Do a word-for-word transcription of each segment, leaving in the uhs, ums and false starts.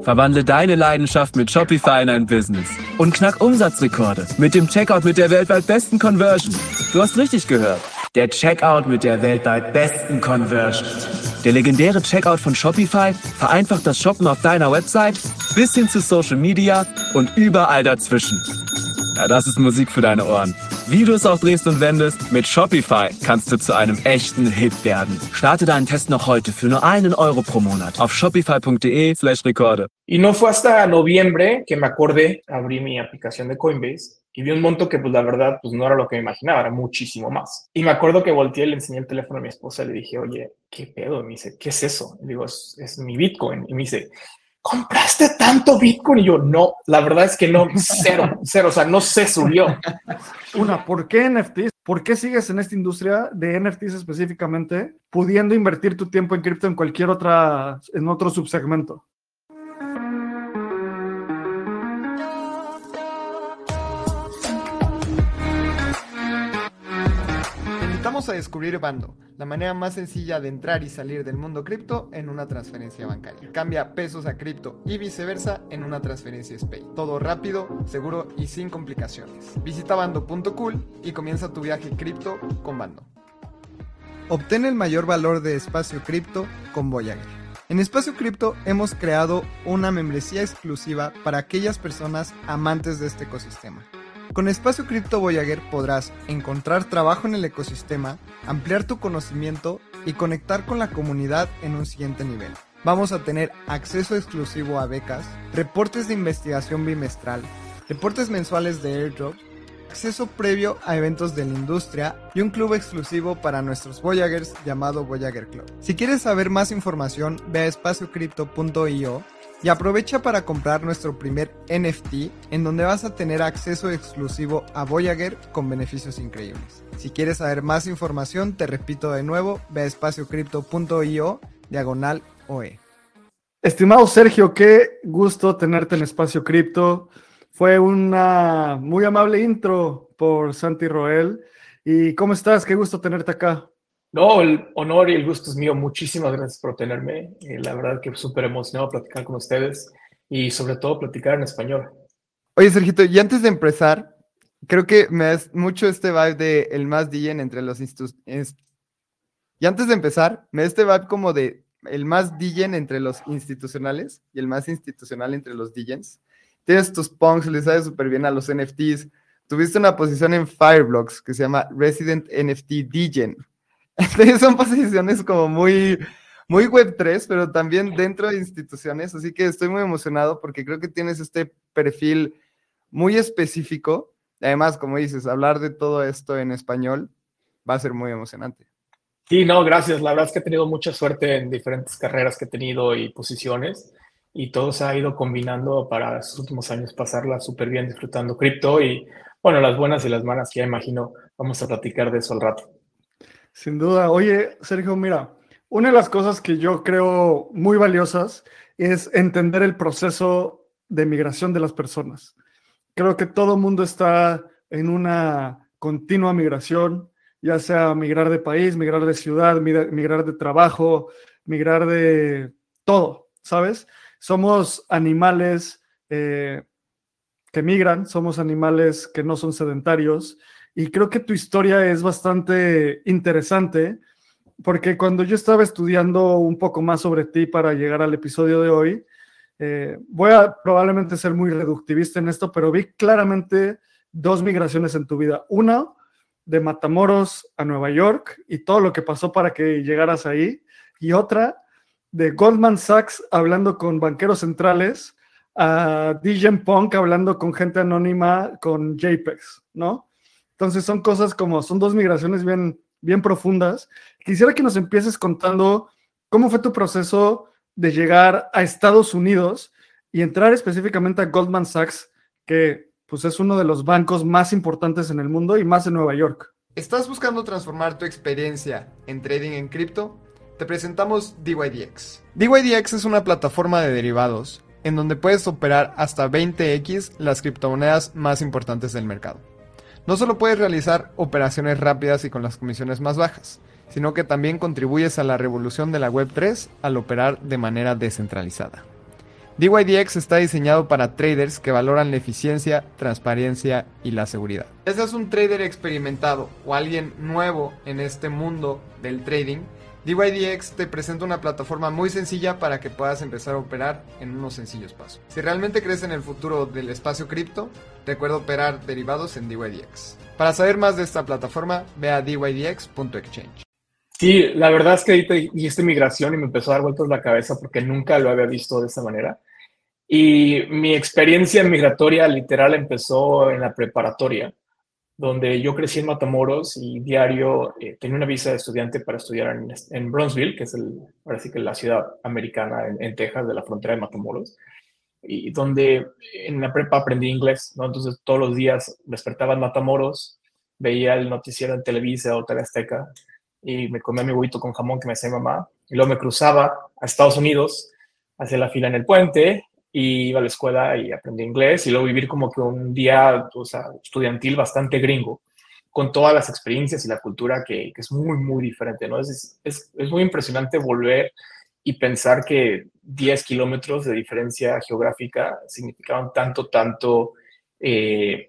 Verwandle deine Leidenschaft mit Shopify in ein Business und knack Umsatzrekorde mit dem Checkout mit der weltweit besten Conversion. Du hast richtig gehört. Der Checkout mit der weltweit besten Conversion. Der legendäre Checkout von Shopify vereinfacht das Shoppen auf deiner Website bis hin zu Social Media und überall dazwischen. Ja, das ist Musik für deine Ohren. Wie du es auch drehst und wendest, mit Shopify kannst du zu einem echten Hit werden. Starte deinen Test noch heute für nur einen Euro pro Monat auf shopify.de slash Rekorde. Y no fue hasta noviembre que me acordé, abrí mi aplicación de Coinbase y vi un monto que, pues, la verdad, pues no era lo que me imaginaba, era muchísimo más. Y me acuerdo que volteé, le enseñé el teléfono a mi esposa y le dije, oye, ¿qué pedo? Y me dice, ¿qué es eso? Y digo, es, es mi Bitcoin. Y me dice, ¿compraste tanto Bitcoin? Y yo, no, la verdad es que no, cero, cero, o sea, no se subió. Una, ¿por qué N F Ts? ¿Por qué sigues en esta industria de N F Ts específicamente, pudiendo invertir tu tiempo en cripto en cualquier otra, en otro subsegmento? Vamos a descubrir Bando, la manera más sencilla de entrar y salir del mundo cripto en una transferencia bancaria. Cambia pesos a cripto y viceversa en una transferencia SPAY. Todo rápido, seguro y sin complicaciones. Visita bando punto cool y comienza tu viaje cripto con Bando. Obtén el mayor valor de espacio cripto con Voyager. En Espacio Cripto hemos creado una membresía exclusiva para aquellas personas amantes de este ecosistema. Con Espacio Cripto Voyager podrás encontrar trabajo en el ecosistema, ampliar tu conocimiento y conectar con la comunidad en un siguiente nivel. Vamos a tener acceso exclusivo a becas, reportes de investigación bimestral, reportes mensuales de airdrop, acceso previo a eventos de la industria y un club exclusivo para nuestros Voyagers llamado Voyager Club. Si quieres saber más información, ve a espacio cripto punto io y aprovecha para comprar nuestro primer N F T, en donde vas a tener acceso exclusivo a Voyager con beneficios increíbles. Si quieres saber más información, te repito de nuevo, ve a espacio cripto punto io diagonal O E. Estimado Sergio, qué gusto tenerte en Espacio Cripto. Fue una muy amable intro por Santi Roel. ¿Y cómo estás? Qué gusto tenerte acá. No, el honor y el gusto es mío. Muchísimas gracias por tenerme. Eh, la verdad que súper emocionado de platicar con ustedes y sobre todo platicar en español. Oye, Sergito, y antes de empezar, creo que me das mucho este vibe de el más D J entre los institucionales. Y antes de empezar, me da este vibe como de el más D J entre los institucionales y el más institucional entre los D Js. Tienes tus punks, le sabes súper bien a los N F Ts. Tuviste una posición en Fireblocks que se llama Resident N F T D J. Entonces son posiciones como muy, muy web tres, pero también dentro de instituciones, así que estoy muy emocionado porque creo que tienes este perfil muy específico. Además, como dices, hablar de todo esto en español va a ser muy emocionante. Sí, no, gracias. La verdad es que he tenido mucha suerte en diferentes carreras que he tenido y posiciones, y todo se ha ido combinando para estos últimos años pasarla súper bien disfrutando cripto y, bueno, las buenas y las malas que ya imagino vamos a platicar de eso al rato. Sin duda. Oye, Sergio, mira, una de las cosas que yo creo muy valiosas es entender el proceso de migración de las personas. Creo que todo el mundo está en una continua migración, ya sea migrar de país, migrar de ciudad, migrar de trabajo, migrar de todo, ¿sabes? Somos animales eh, que migran, somos animales que no son sedentarios. Y creo que tu historia es bastante interesante, porque cuando yo estaba estudiando un poco más sobre ti para llegar al episodio de hoy, eh, voy a probablemente ser muy reductivista en esto, pero vi claramente dos migraciones en tu vida. Una, de Matamoros a Nueva York y todo lo que pasó para que llegaras ahí. Y otra, de Goldman Sachs hablando con banqueros centrales a D J Punk hablando con gente anónima con JPEGs, ¿no? Entonces son cosas como, son dos migraciones bien, bien profundas. Quisiera que nos empieces contando cómo fue tu proceso de llegar a Estados Unidos y entrar específicamente a Goldman Sachs, que pues es uno de los bancos más importantes en el mundo y más en Nueva York. ¿Estás buscando transformar tu experiencia en trading en cripto? Te presentamos D Y D X. D Y D X es una plataforma de derivados en donde puedes operar hasta veinte equis las criptomonedas más importantes del mercado. No solo puedes realizar operaciones rápidas y con las comisiones más bajas, sino que también contribuyes a la revolución de la web tres al operar de manera descentralizada. D Y D X está diseñado para traders que valoran la eficiencia, transparencia y la seguridad. Si eres un trader experimentado o alguien nuevo en este mundo del trading, D Y D X te presenta una plataforma muy sencilla para que puedas empezar a operar en unos sencillos pasos. Si realmente crees en el futuro del espacio cripto, recuerda operar derivados en D Y D X. Para saber más de esta plataforma, ve a d y d x punto exchange. Sí, la verdad es que ahorita dijiste migración y me empezó a dar vueltas la cabeza porque nunca lo había visto de esa manera. Y mi experiencia migratoria literal empezó en la preparatoria, donde yo crecí en Matamoros y diario eh, tenía una visa de estudiante para estudiar en, en Brownsville, que es el, ahora sí que la ciudad americana en, en Texas, de la frontera de Matamoros, y donde en la prepa aprendí inglés, ¿no? Entonces todos los días despertaba en Matamoros, veía el noticiero en Televisa o T V Azteca y me comía mi huevito con jamón que me hacía mi mamá, y luego me cruzaba a Estados Unidos, hacía la fila en el puente, y iba a la escuela y aprendí inglés, y luego vivir como que un día, o sea, estudiantil bastante gringo, con todas las experiencias y la cultura que, que es muy, muy diferente, ¿no? Es, es, es muy impresionante volver y pensar que diez kilómetros de diferencia geográfica significaban tanto, tanto, eh,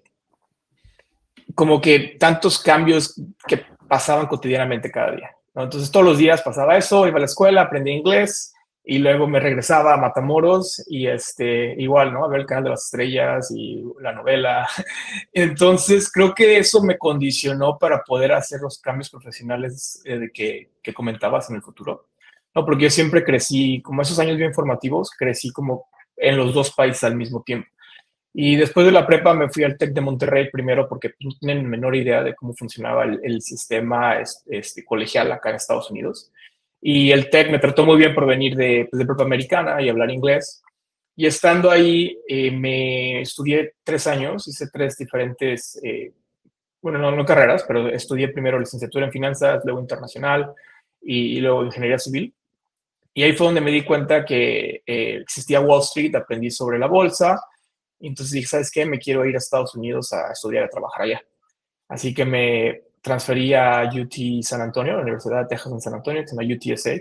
como que tantos cambios que pasaban cotidianamente cada día, ¿no? Entonces todos los días pasaba eso, iba a la escuela, aprendí inglés, y luego me regresaba a Matamoros y este, igual, ¿no? A ver el Canal de las Estrellas y la novela. Entonces, creo que eso me condicionó para poder hacer los cambios profesionales eh, de que, que comentabas en el futuro. No, porque yo siempre crecí, como esos años bien formativos, crecí como en los dos países al mismo tiempo. Y después de la prepa me fui al TEC de Monterrey primero porque no tienen menor idea de cómo funcionaba el, el sistema este, colegial acá en Estados Unidos. Y el TEC me trató muy bien por venir de, pues, de prepa americana y hablar inglés. Y estando ahí, eh, me estudié tres años, hice tres diferentes, eh, bueno, no, no carreras, pero estudié primero licenciatura en finanzas, luego internacional y, y luego ingeniería civil. Y ahí fue donde me di cuenta que eh, existía Wall Street, aprendí sobre la bolsa. Y entonces dije, ¿sabes qué? Me quiero ir a Estados Unidos a estudiar, a trabajar allá. Así que me transferí a U T San Antonio, la Universidad de Texas en San Antonio, que se llama U T S A.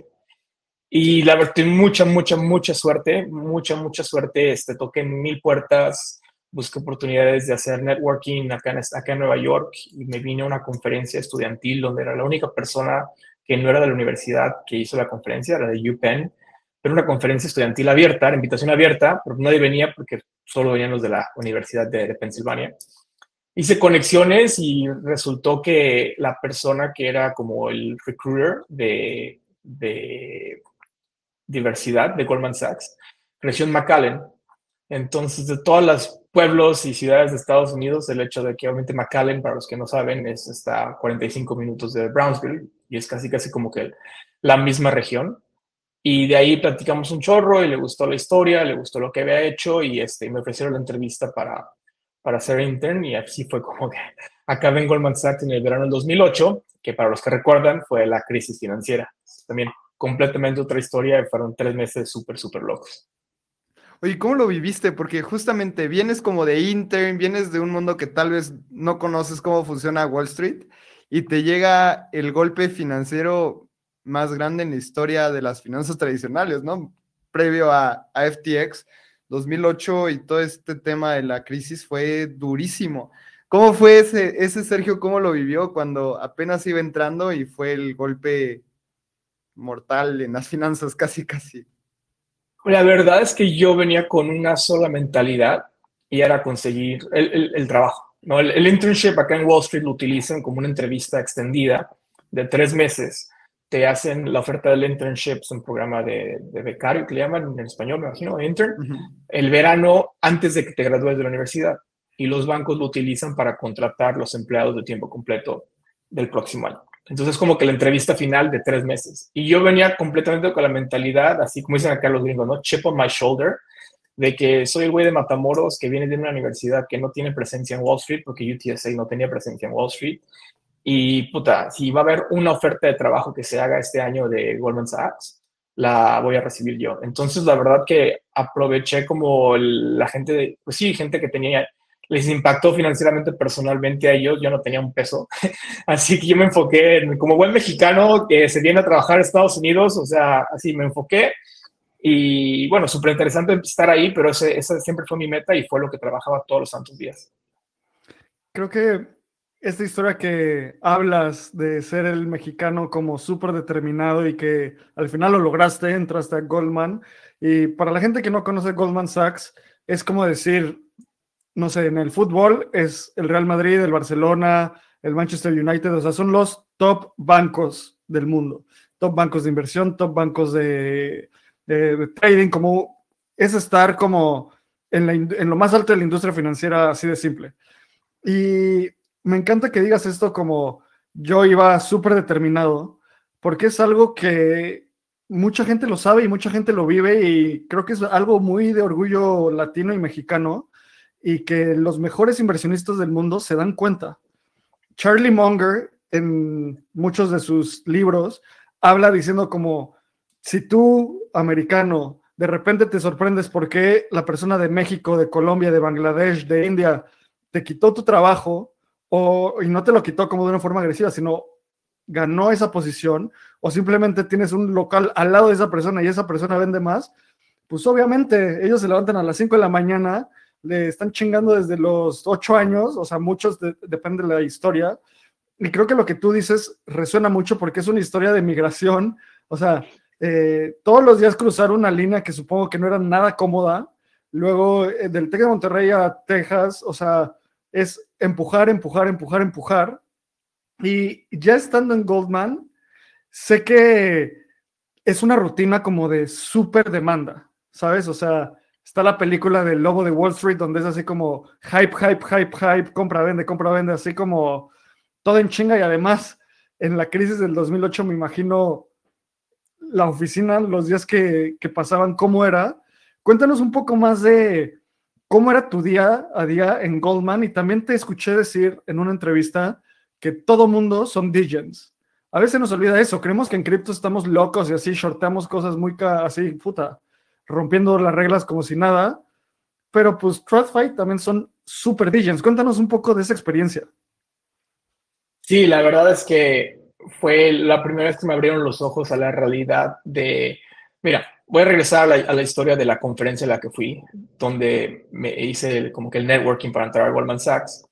Y la verdad, tuve mucha, mucha, mucha suerte, mucha, mucha suerte. Este, toqué mil puertas, busqué oportunidades de hacer networking acá en, acá en Nueva York y me vine a una conferencia estudiantil donde era la única persona que no era de la universidad que hizo la conferencia, era de UPenn, pero una conferencia estudiantil abierta, la invitación abierta, pero nadie venía porque solo venían los de la Universidad de, de Pensilvania. Hice conexiones y resultó que la persona que era como el recruiter de, de diversidad de Goldman Sachs creció en McAllen. Entonces, de todos los pueblos y ciudades de Estados Unidos, el hecho de que obviamente McAllen, para los que no saben, es está a cuarenta y cinco minutos de Brownsville y es casi casi como que la misma región. Y de ahí platicamos un chorro y le gustó la historia, le gustó lo que había hecho y este, me ofrecieron la entrevista para, para ser intern y así fue como que acabé en Goldman Sachs en el verano del dos mil ocho, que para los que recuerdan fue la crisis financiera. También completamente otra historia y fueron tres meses súper, súper locos. Oye, ¿cómo lo viviste? Porque justamente vienes como de intern, vienes de un mundo que tal vez no conoces cómo funciona Wall Street y te llega el golpe financiero más grande en la historia de las finanzas tradicionales, ¿no? Previo a, a F T X, dos mil ocho y todo este tema de la crisis fue durísimo. ¿Cómo fue ese, ese Sergio, cómo lo vivió cuando apenas iba entrando y fue el golpe mortal en las finanzas casi, casi? La verdad es que yo venía con una sola mentalidad y era conseguir el, el, el trabajo, ¿no? El, el internship acá en Wall Street lo utilizan como una entrevista extendida de tres meses. Te hacen la oferta del internship, es un programa de, de becario que le llaman en español, me imagino, intern, uh-huh. El verano antes de que te gradúes de la universidad. Y los bancos lo utilizan para contratar los empleados de tiempo completo del próximo año. Entonces, como que la entrevista final de tres meses. Y yo venía completamente con la mentalidad, así como dicen acá los gringos, ¿no? Chip on my shoulder, de que soy el güey de Matamoros que viene de una universidad que no tiene presencia en Wall Street, porque U T S A no tenía presencia en Wall Street. Y, puta, si va a haber una oferta de trabajo que se haga este año de Goldman Sachs, la voy a recibir yo. Entonces, la verdad que aproveché como el, la gente, de, pues sí, gente que tenía... les impactó financieramente, personalmente a ellos, yo no tenía un peso, así que yo me enfoqué en, como buen mexicano que se viene a trabajar a Estados Unidos, o sea, así me enfoqué Y bueno, súper interesante estar ahí, pero ese, esa siempre fue mi meta y fue lo que trabajaba todos los santos días. Creo que esta historia que hablas de ser el mexicano como súper determinado y que al final lo lograste, entraste a Goldman. Y para la gente que no conoce Goldman Sachs, es como decir, no sé, en el fútbol es el Real Madrid, el Barcelona, el Manchester United, o sea, son los top bancos del mundo, top bancos de inversión, top bancos de, de, de trading, como es estar como en, la, en lo más alto de la industria financiera, así de simple. Y me encanta que digas esto como yo iba súper determinado, porque es algo que mucha gente lo sabe y mucha gente lo vive y creo que es algo muy de orgullo latino y mexicano y que los mejores inversionistas del mundo se dan cuenta. Charlie Munger, en muchos de sus libros, habla diciendo como, si tú, americano, de repente te sorprendes porque la persona de México, de Colombia, de Bangladesh, de India, te quitó tu trabajo, o, y no te lo quitó como de una forma agresiva, sino ganó esa posición, o simplemente tienes un local al lado de esa persona y esa persona vende más, pues obviamente ellos se levantan a las cinco de la mañana, le están chingando desde los ocho años, o sea, muchos, de, depende de la historia, y creo que lo que tú dices resuena mucho porque es una historia de migración, o sea, eh, todos los días cruzar una línea que supongo que no era nada cómoda, luego eh, del Tec de Monterrey a Texas, o sea, es empujar, empujar, empujar, empujar, y ya estando en Goldman, sé que es una rutina como de súper demanda, ¿sabes? O sea, está la película del Lobo de Wall Street, donde es así como hype, hype, hype, hype, compra, vende, compra, vende, así como todo en chinga. Y además, en la crisis del dos mil ocho, me imagino la oficina, los días que, que pasaban, cómo era. Cuéntanos un poco más de cómo era tu día a día en Goldman. Y también te escuché decir en una entrevista que todo mundo son D Js. A veces nos olvida eso. Creemos que en cripto estamos locos y así shorteamos cosas muy ca- así, puta, rompiendo las reglas como si nada, pero pues TradFi también son super D Js. Cuéntanos un poco de esa experiencia. Sí, la verdad es que fue la primera vez que me abrieron los ojos a la realidad de, mira, voy a regresar a la, a la historia de la conferencia a la que fui, donde me hice el, como que el networking para entrar a Goldman Sachs.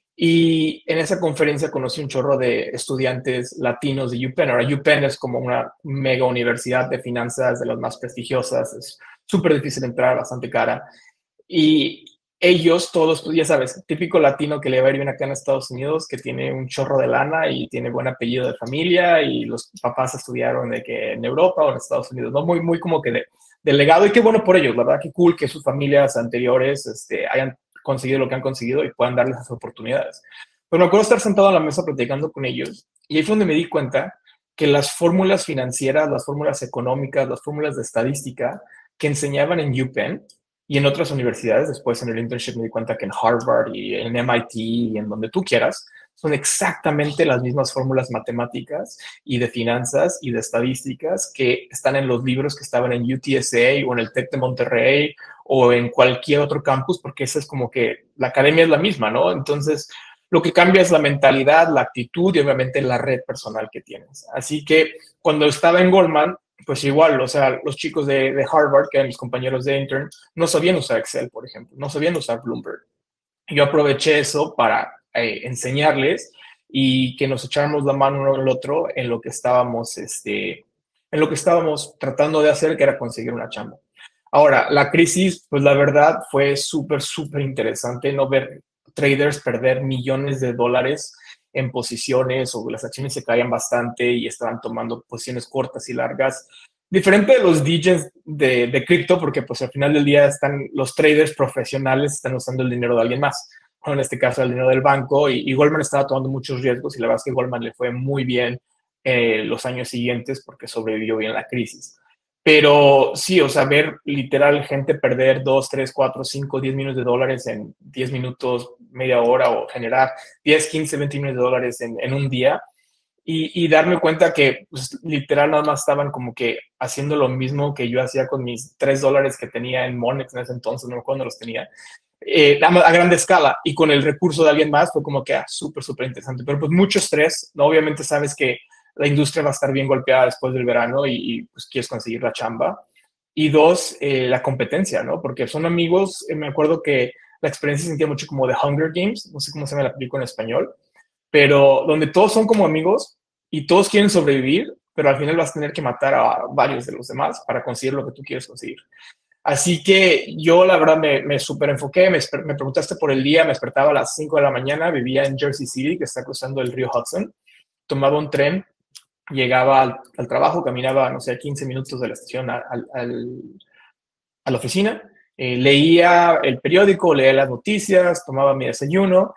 Y en esa conferencia conocí un chorro de estudiantes latinos de UPenn. Ahora, UPenn es como una mega universidad de finanzas de las más prestigiosas. Es súper difícil entrar, bastante cara. Y ellos todos, pues ya sabes, típico latino que le va a ir bien acá en Estados Unidos, que tiene un chorro de lana y tiene buen apellido de familia y los papás estudiaron de que en Europa o en Estados Unidos, ¿no? Muy, muy como que de, de legado, y qué bueno por ellos, la verdad, qué cool que sus familias anteriores este, hayan conseguido lo que han conseguido y puedan darles esas oportunidades. Pero me acuerdo estar sentado a la mesa platicando con ellos y ahí fue donde me di cuenta que las fórmulas financieras, las fórmulas económicas, las fórmulas de estadística que enseñaban en UPenn y en otras universidades, después en el internship me di cuenta que en Harvard y en M I T y en donde tú quieras, son exactamente las mismas fórmulas matemáticas y de finanzas y de estadísticas que están en los libros que estaban en U T S A o en el Tec de Monterrey o en cualquier otro campus, porque esa es como que la academia es la misma, ¿no? Entonces, lo que cambia es la mentalidad, la actitud y obviamente la red personal que tienes. Así que cuando estaba en Goldman, pues igual, o sea, los chicos de, de Harvard, que eran mis compañeros de intern, no sabían usar Excel, por ejemplo, no sabían usar Bloomberg. Yo aproveché eso para eh, enseñarles y que nos echáramos la mano uno al otro en lo que estábamos, este, en lo que estábamos tratando de hacer, que era conseguir una chamba. Ahora, la crisis, pues la verdad fue súper, súper interesante no ver traders perder millones de dólares en posiciones o las acciones se caían bastante y estaban tomando posiciones cortas y largas. Diferente de los D Js de, de cripto, porque pues al final del día están los traders profesionales, están usando el dinero de alguien más. Bueno, en este caso el dinero del banco y, y Goldman estaba tomando muchos riesgos y la verdad es que Goldman le fue muy bien eh, los años siguientes porque sobrevivió bien la crisis. Pero sí, o sea, ver literal gente perder dos, tres, cuatro, cinco, diez millones de dólares en diez minutos, media hora o generar diez, quince, veinte millones de dólares en, en un día y, y darme cuenta que pues, literal nada más estaban como que haciendo lo mismo que yo hacía con mis tres dólares que tenía en Monex en ese entonces, no me acuerdo dónde los tenía, eh, a, a grande escala y con el recurso de alguien más fue como que ah, súper, súper interesante. Pero pues mucho estrés, ¿no? Obviamente sabes que la industria va a estar bien golpeada después del verano y, y pues quieres conseguir la chamba. Y dos, eh, la competencia, ¿no? Porque son amigos, eh, me acuerdo que la experiencia se sentía mucho como The Hunger Games, no sé cómo se llama la película en español, pero donde todos son como amigos y todos quieren sobrevivir, pero al final vas a tener que matar a varios de los demás para conseguir lo que tú quieres conseguir. Así que yo, la verdad, me, me súper enfoqué, me, me preguntaste por el día, me despertaba a las cinco de la mañana, vivía en Jersey City, que está cruzando el río Hudson, tomaba un tren, llegaba al, al trabajo, caminaba, no sé, quince minutos de la estación al, al, a la oficina, eh, leía el periódico, leía las noticias, tomaba mi desayuno,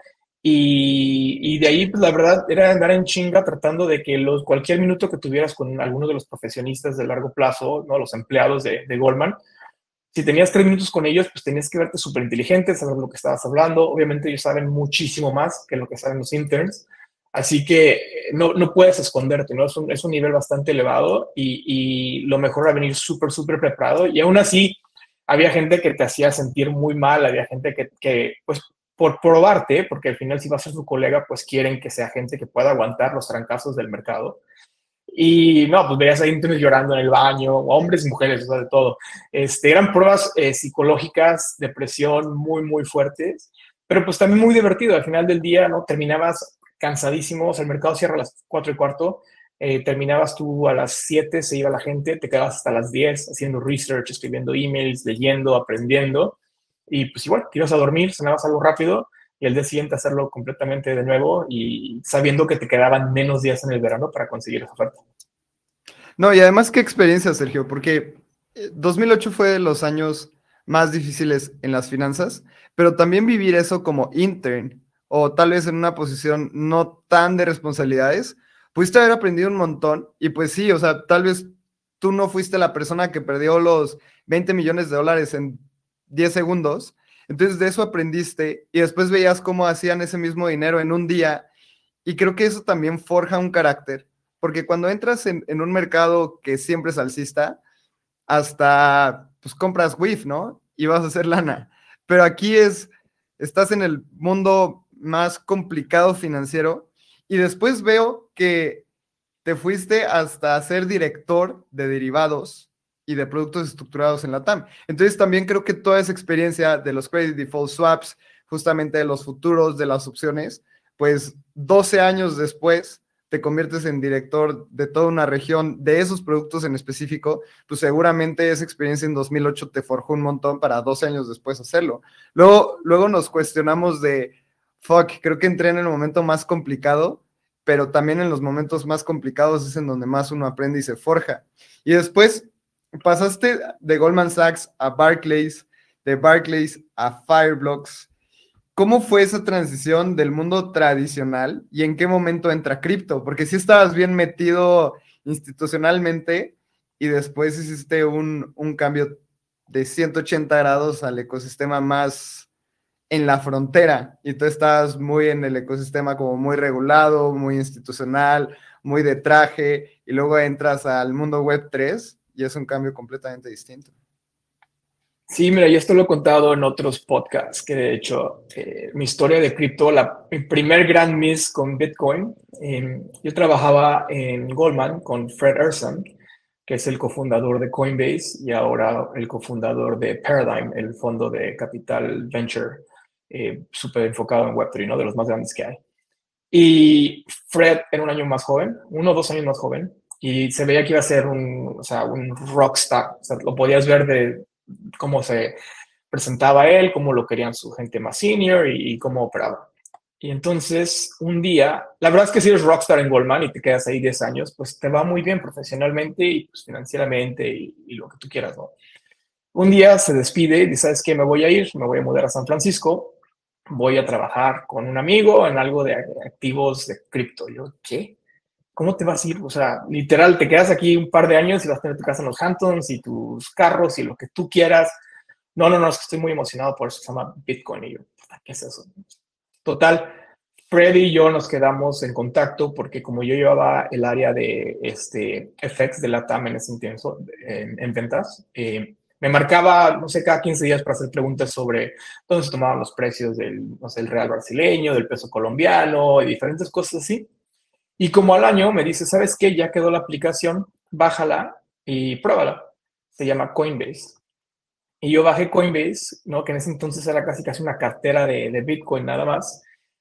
y, y de ahí, pues la verdad, era andar en chinga tratando de que los, cualquier minuto que tuvieras con algunos de los profesionistas de largo plazo, ¿no? Los empleados de, de Goldman, si tenías tres minutos con ellos, pues tenías que verte súper inteligente, saber lo que estabas hablando. Obviamente ellos saben muchísimo más que lo que saben los interns. Así que no, no puedes esconderte, ¿no? Es un, es un nivel bastante elevado y, y lo mejor era venir súper, súper preparado. Y aún así, había gente que te hacía sentir muy mal, había gente que, que pues, por probarte, porque al final si vas a ser tu colega, pues quieren que sea gente que pueda aguantar los trancazos del mercado. Y no, pues veías a internos llorando en el baño, hombres y mujeres, o sea, de todo. Este, eran pruebas eh, psicológicas, depresión muy, muy fuertes, pero pues también muy divertido. Al final del día, ¿no? Terminabas cansadísimo, o sea, el mercado cierra a las cuatro y cuarto, eh, terminabas tú a las siete, se iba la gente, te quedabas hasta las diez haciendo research, escribiendo emails, leyendo, aprendiendo, y pues igual, te ibas a dormir, cenabas algo rápido, y el día siguiente hacerlo completamente de nuevo y sabiendo que te quedaban menos días en el verano para conseguir esa oferta. No, y además qué experiencia, Sergio, porque dos mil ocho fue de los años más difíciles en las finanzas, pero también vivir eso como intern o tal vez en una posición no tan de responsabilidades, pudiste haber aprendido un montón y pues sí, o sea, tal vez tú no fuiste la persona que perdió los veinte millones de dólares en diez segundos, entonces de eso aprendiste y después veías cómo hacían ese mismo dinero en un día y creo que eso también forja un carácter, porque cuando entras en, en un mercado que siempre es alcista, hasta pues compras W I F, ¿no? Y vas a hacer lana, pero aquí es, estás en el mundo más complicado financiero y después veo que te fuiste hasta ser director de derivados y de productos estructurados en la T A M. Entonces también creo que toda esa experiencia de los credit default swaps, justamente de los futuros, de las opciones, pues doce años después te conviertes en director de toda una región de esos productos en específico, pues seguramente esa experiencia en dos mil ocho te forjó un montón para doce años después hacerlo. Luego, luego nos cuestionamos de, fuck, creo que entré en el momento más complicado, pero también en los momentos más complicados es en donde más uno aprende y se forja. Y después pasaste de Goldman Sachs a Barclays, de Barclays a Fireblocks. ¿Cómo fue esa transición del mundo tradicional y en qué momento entra cripto? Porque sí estabas bien metido institucionalmente y después hiciste un, un cambio de ciento ochenta grados al ecosistema más en la frontera y tú estabas muy en el ecosistema como muy regulado, muy institucional, muy de traje y luego entras al mundo web tres y es un cambio completamente distinto. Sí, mira, yo esto lo he contado en otros podcasts, que de hecho, eh, mi historia de cripto, la, mi primer gran miss con Bitcoin, eh, yo trabajaba en Goldman con Fred Ehrsam, que es el cofundador de Coinbase y ahora el cofundador de Paradigm, el fondo de capital venture, eh, súper enfocado en web tres, ¿no? De los más grandes que hay. Y Fred era un año más joven, uno o dos años más joven, y se veía que iba a ser un, o sea, un rockstar. O sea, lo podías ver de cómo se presentaba él, cómo lo querían su gente más senior y, y cómo operaba. Y entonces, un día, la verdad es que si eres rockstar en Goldman y te quedas ahí diez años, pues te va muy bien profesionalmente y pues, financieramente y, y lo que tú quieras, ¿no? Un día se despide y dice, ¿sabes qué? Me voy a ir, me voy a mudar a San Francisco, voy a trabajar con un amigo en algo de activos de cripto. Yo, ¿qué? ¿Cómo te vas a ir? O sea, literal, te quedas aquí un par de años y vas a tener tu casa en los Hamptons y tus carros y lo que tú quieras. No, no, no, es que estoy muy emocionado por eso, se llama Bitcoin. Y yo, ¿qué es eso? Total, Freddy y yo nos quedamos en contacto porque como yo llevaba el área de este, F X de la T A M en ese tiempo, en, en ventas, eh, me marcaba, no sé, cada quince días para hacer preguntas sobre dónde se tomaban los precios del, no sé, el real brasileño, del peso colombiano y diferentes cosas así. Y como al año me dice, ¿sabes qué? Ya quedó la aplicación, bájala y pruébala. se llama Coinbase. Y yo bajé Coinbase, ¿no? Que en ese entonces era casi casi una cartera de, de Bitcoin nada más.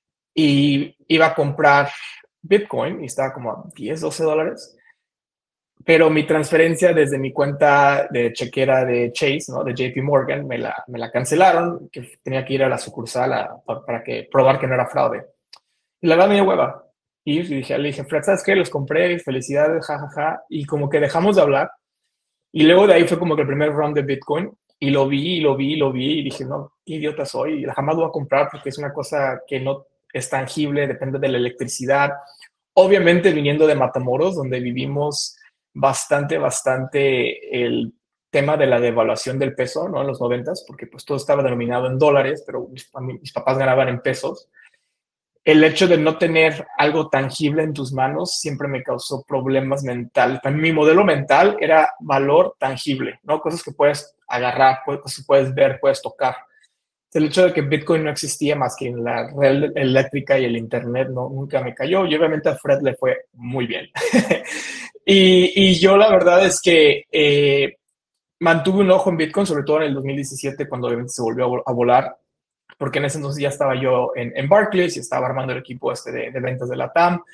Y iba a comprar Bitcoin y estaba como a diez, doce dólares. Pero mi transferencia desde mi cuenta de chequera de Chase, ¿no? De J P Morgan, me la, me la cancelaron, que tenía que ir a la sucursal a, para, para que, probar que no era fraude. Y la verdad me dio hueva. Y dije, le dije, Fred, ¿sabes qué? Los compré, felicidades, jajaja. Ja, ja. Y como que dejamos de hablar. Y luego de ahí fue como que el primer round de Bitcoin. Y lo vi, y lo vi, y lo vi. Y dije, no, qué idiota soy. Y jamás lo voy a comprar porque es una cosa que no es tangible, depende de la electricidad. Obviamente viniendo de Matamoros, donde vivimos bastante, bastante el tema de la devaluación del peso, ¿no? En los noventas, porque pues todo estaba denominado en dólares, pero mis, mis papás ganaban en pesos. El hecho de no tener algo tangible en tus manos siempre me causó problemas mentales. Para mí, mi modelo mental era valor tangible, ¿no? Cosas que puedes agarrar, cosas que puedes ver, puedes tocar. El hecho de que Bitcoin no existía más que en la red eléctrica y el internet, no, nunca me cayó. Y obviamente a Fred le fue muy bien. y, y yo la verdad es que eh, mantuve un ojo en Bitcoin, sobre todo en el dos mil diecisiete, cuando obviamente se volvió a volar, porque en ese entonces ya estaba yo en, en Barclays y estaba armando el equipo este de, de ventas de la T A M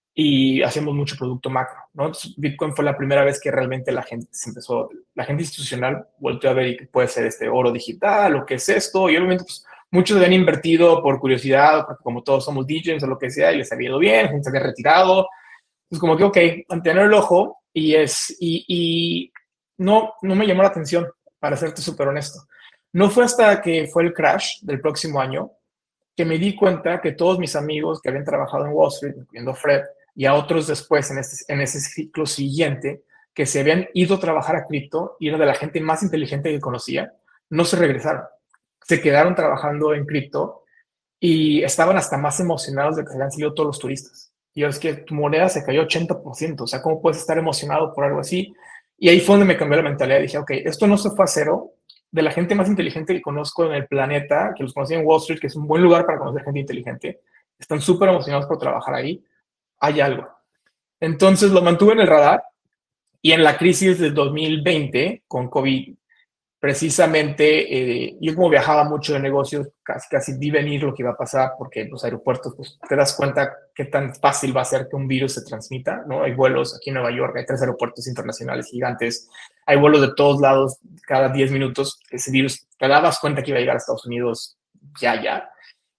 y hacíamos mucho producto macro, ¿no? Entonces, Bitcoin fue la primera vez que realmente la gente se empezó, la gente institucional volteó a ver y que puede ser este oro digital, o qué es esto, y obviamente pues, muchos habían invertido por curiosidad, porque como todos somos D Js o lo que sea, y les había ido bien, gente se había retirado, pues como que, ok, mantener el ojo, y es, y, y no, no me llamó la atención, para serte súper honesto. No fue hasta que fue el crash del próximo año que me di cuenta que todos mis amigos que habían trabajado en Wall Street, incluyendo Fred, y a otros después en, este, en ese ciclo siguiente, que se habían ido a trabajar a cripto y era de la gente más inteligente que conocía, no se regresaron. Se quedaron trabajando en cripto y estaban hasta más emocionados de que se habían salido todos los turistas. Y es que tu moneda se cayó ochenta por ciento. O sea, ¿cómo puedes estar emocionado por algo así? Y ahí fue donde me cambió la mentalidad. Dije, ok, esto no se fue a cero. De la gente más inteligente que conozco en el planeta, que los conocí en Wall Street, que es un buen lugar para conocer gente inteligente, están súper emocionados por trabajar ahí, hay algo. Entonces lo mantuve en el radar y en la crisis del dos mil veinte con COVID, precisamente eh, yo como viajaba mucho de negocios, casi, casi vi venir lo que iba a pasar porque en los aeropuertos pues, te das cuenta qué tan fácil va a ser que un virus se transmita, ¿no? Hay vuelos aquí en Nueva York, hay tres aeropuertos internacionales gigantes, hay vuelos de todos lados cada diez minutos, ese virus, te dabas cuenta que iba a llegar a Estados Unidos ya, ya,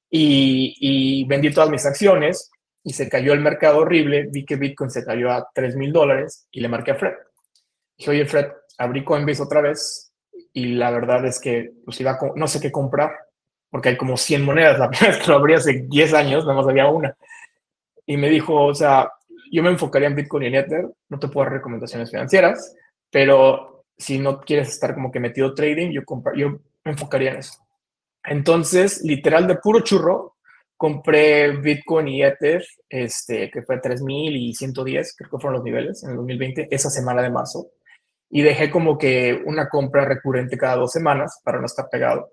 y, y vendí todas mis acciones y se cayó el mercado horrible, vi que Bitcoin se cayó a tres mil dólares y le marqué a Fred. Dije, oye Fred, abrí Coinbase otra vez, y la verdad es que pues iba a, no sé qué comprar, porque hay como cien monedas. La primera vez que lo abrí hace diez años, nada más había una. Y me dijo, o sea, yo me enfocaría en Bitcoin y en Ether, no te puedo dar recomendaciones financieras, pero si no quieres estar como que metido trading, yo, compra, yo me enfocaría en eso. Entonces, literal, de puro churro, compré Bitcoin y Ether, este, que fue tres mil y ciento diez, creo que fueron los niveles en el dos mil veinte, esa semana de marzo. Y dejé como que una compra recurrente cada dos semanas para no estar pegado.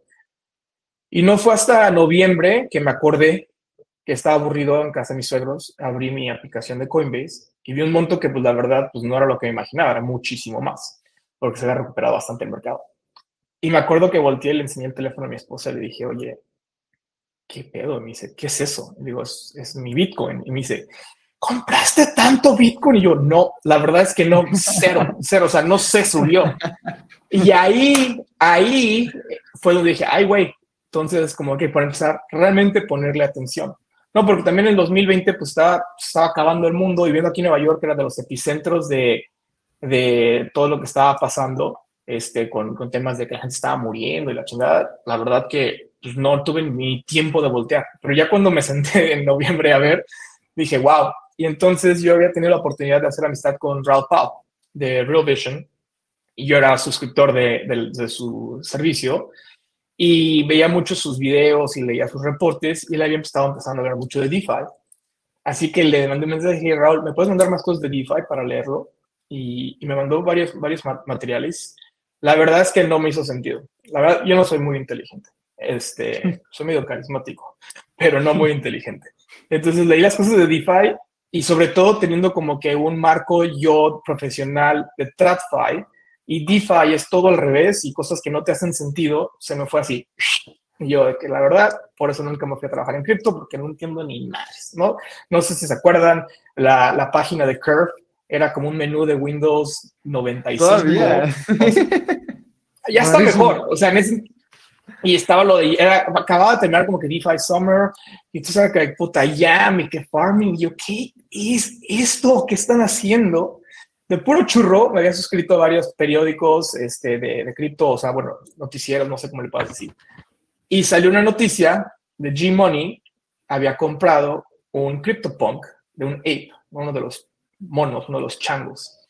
Y no fue hasta noviembre que me acordé que estaba aburrido en casa de mis suegros, abrí mi aplicación de Coinbase y vi un monto que pues la verdad pues no era lo que me imaginaba, era muchísimo más, porque se había recuperado bastante el mercado. Y me acuerdo que volteé y le enseñé el teléfono a mi esposa y le dije, oye, ¿qué pedo? Y me dice, ¿qué es eso? Y digo, es, es mi Bitcoin. Y me dice, ¿compraste tanto Bitcoin? Y yo, no, la verdad es que no, cero, cero, o sea, no se subió. Y ahí, ahí fue donde dije, ay, güey, entonces como que para empezar, realmente ponerle atención. No, porque también en el dos mil veinte pues estaba, estaba acabando el mundo y viendo aquí en Nueva York, que era de los epicentros de, de todo lo que estaba pasando, este, con, con temas de que la gente estaba muriendo y la chingada, la verdad que pues, no tuve ni tiempo de voltear. Pero ya cuando me senté en noviembre a ver, dije, wow. Y entonces yo había tenido la oportunidad de hacer amistad con Raoul Pal de Real Vision y yo era suscriptor de, de, de su servicio y veía mucho sus videos y leía sus reportes y él había estado empezando a ver mucho de DeFi. Así que le mandé un mensaje y dije, Raúl, ¿me puedes mandar más cosas de DeFi para leerlo? Y, y me mandó varios, varios materiales. La verdad es que no me hizo sentido. La verdad, yo no soy muy inteligente. Este, soy medio carismático, pero no muy inteligente. Entonces leí las cosas de DeFi y sobre todo teniendo como que un marco yo profesional de TradFi, y DeFi es todo al revés y cosas que no te hacen sentido, se me fue así. Y yo, de que la verdad, por eso nunca me fui a trabajar en cripto, porque no entiendo ni más, ¿no? No sé si se acuerdan, la, la página de Curve era como un menú de Windows noventa y cinco. Todavía. O sea, ya está mejor, o sea, en ese... Y estaba lo de, era, acababa de terminar como que DeFi Summer, y tú sabes que puta Yam y que Farming, y yo, ¿qué es esto que están haciendo? De puro churro, me había suscrito a varios periódicos este, de, de cripto, o sea, bueno, noticieros, no sé cómo le puedo decir. Y salió una noticia de G-Money, había comprado un CryptoPunk de un ape, uno de los monos, uno de los changos,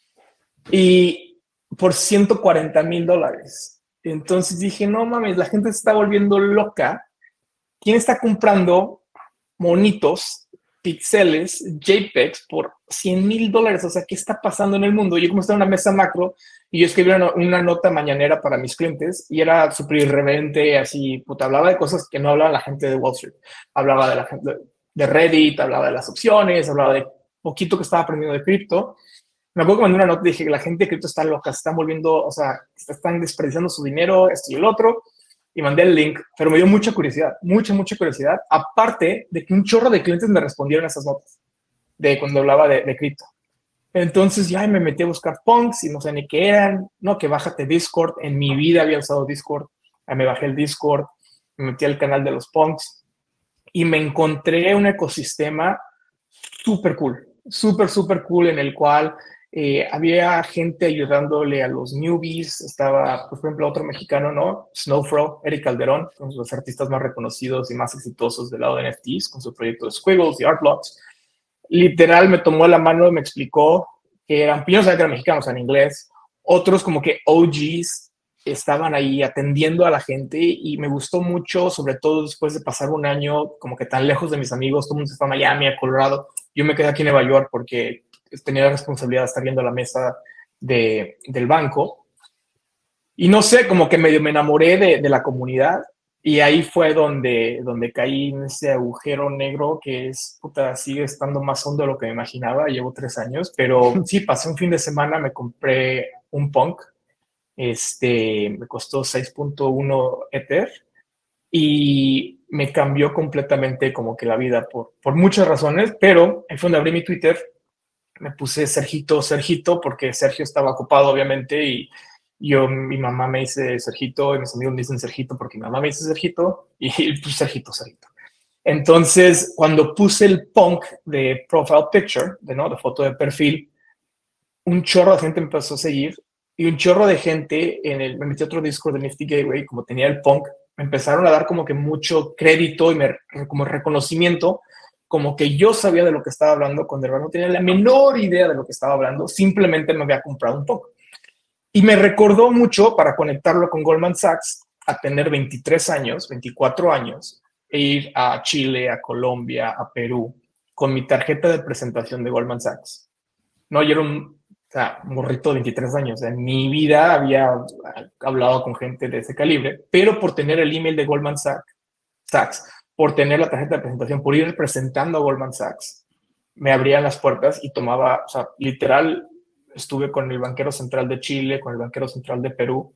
y por ciento cuarenta mil dólares. Entonces dije, no mames, la gente se está volviendo loca. ¿Quién está comprando monitos, pixeles, JPEGs por cien mil dólares? O sea, ¿qué está pasando en el mundo? Yo como estaba en una mesa macro y yo escribí una, una nota mañanera para mis clientes y era súper irreverente, así, puta, hablaba de cosas que no hablaba la gente de Wall Street. Hablaba de la gente de Reddit, hablaba de las opciones, hablaba de poquito que estaba aprendiendo de cripto. Me acuerdo que mandé una nota y dije que la gente de cripto está loca, se están volviendo, o sea, se están desperdiciando su dinero, esto y el otro, y mandé el link, pero me dio mucha curiosidad, mucha, mucha curiosidad, aparte de que un chorro de clientes me respondieron a esas notas, de cuando hablaba de, de cripto. Entonces ya me metí a buscar punks y no sé ni qué eran, no, que bájate Discord, en mi vida había usado Discord, me bajé el Discord, me metí al canal de los punks, y me encontré un ecosistema súper cool, súper, súper cool, en el cual Eh, había gente ayudándole a los newbies, estaba, por ejemplo, otro mexicano, ¿no? Snowfro, Eric Calderón, uno de los artistas más reconocidos y más exitosos del lado de N F Ts, con su proyecto de Squiggles y Artblocks. Literal, me tomó la mano y me explicó que eran, yo no sabía que eran mexicanos en inglés, otros como que O Gs estaban ahí atendiendo a la gente y me gustó mucho, sobre todo después de pasar un año como que tan lejos de mis amigos, todo el mundo se fue a Miami, a Colorado, yo me quedé aquí en Nueva York porque tenía la responsabilidad de estar viendo la mesa de, del banco. Y no sé, como que medio me enamoré de, de la comunidad y ahí fue donde, donde caí en ese agujero negro que es, puta, sigue estando más hondo de lo que me imaginaba. Llevo tres años, pero sí, pasé un fin de semana, me compré un punk, este, me costó seis punto uno Ether y me cambió completamente como que la vida por, por muchas razones, pero ahí fue donde abrí mi Twitter. Me puse Sergito, Sergito, porque Sergio estaba ocupado, obviamente, y yo, mi mamá me dice Sergito, y mis amigos me dicen Sergito, porque mi mamá me dice Sergito, y pues Sergito, Sergito. Entonces, cuando puse el punk de profile picture, de, ¿no? de foto de perfil, un chorro de gente me empezó a seguir, y un chorro de gente, en el, me metí a otro Discord de Nifty Gateway, como tenía el punk, me empezaron a dar como que mucho crédito y me, como reconocimiento, como que yo sabía de lo que estaba hablando, cuando no tenía la menor idea de lo que estaba hablando, simplemente me había comprado un poco. Y me recordó mucho, para conectarlo con Goldman Sachs, a tener veintitrés años, veinticuatro años, e ir a Chile, a Colombia, a Perú, con mi tarjeta de presentación de Goldman Sachs. No, yo era un, o sea, morrito de veintitrés años. En mi vida había hablado con gente de ese calibre, pero por tener el email de Goldman Sachs, Sachs por tener la tarjeta de presentación, por ir representando a Goldman Sachs, me abrían las puertas y tomaba, o sea, literal, estuve con el banquero central de Chile, con el banquero central de Perú,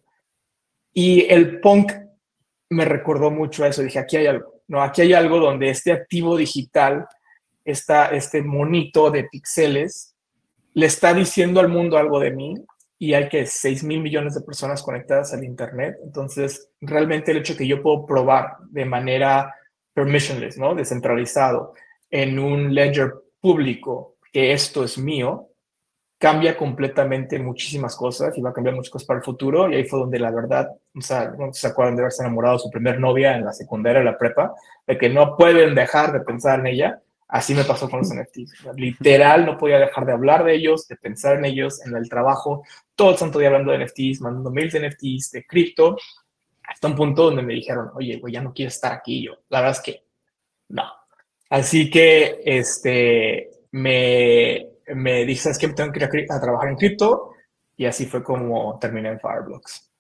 y el punk me recordó mucho a eso. Dije, aquí hay algo, ¿no? Aquí hay algo donde este activo digital, está este monito de píxeles, le está diciendo al mundo algo de mí, y hay que seis mil millones de personas conectadas al internet. Entonces, realmente el hecho que yo puedo probar de manera permissionless, ¿no? Descentralizado, en un ledger público, que esto es mío, cambia completamente muchísimas cosas y va a cambiar muchas cosas para el futuro. Y ahí fue donde la verdad, o sea, no se acuerdan de haberse enamorado de su primer novia en la secundaria, en la prepa, de que no pueden dejar de pensar en ella. Así me pasó con los N F Ts. Literal, no podía dejar de hablar de ellos, de pensar en ellos, en el trabajo, todo el santo día hablando de N F Ts, mandando mails de N F Ts, de cripto, hasta un punto donde me dijeron, oye, güey, ya no quiero estar aquí. Yo, la verdad es que no. Así que este, me, me dije, ¿sabes qué? Tengo que ir a, a trabajar en cripto, y así fue como terminé en Fireblocks.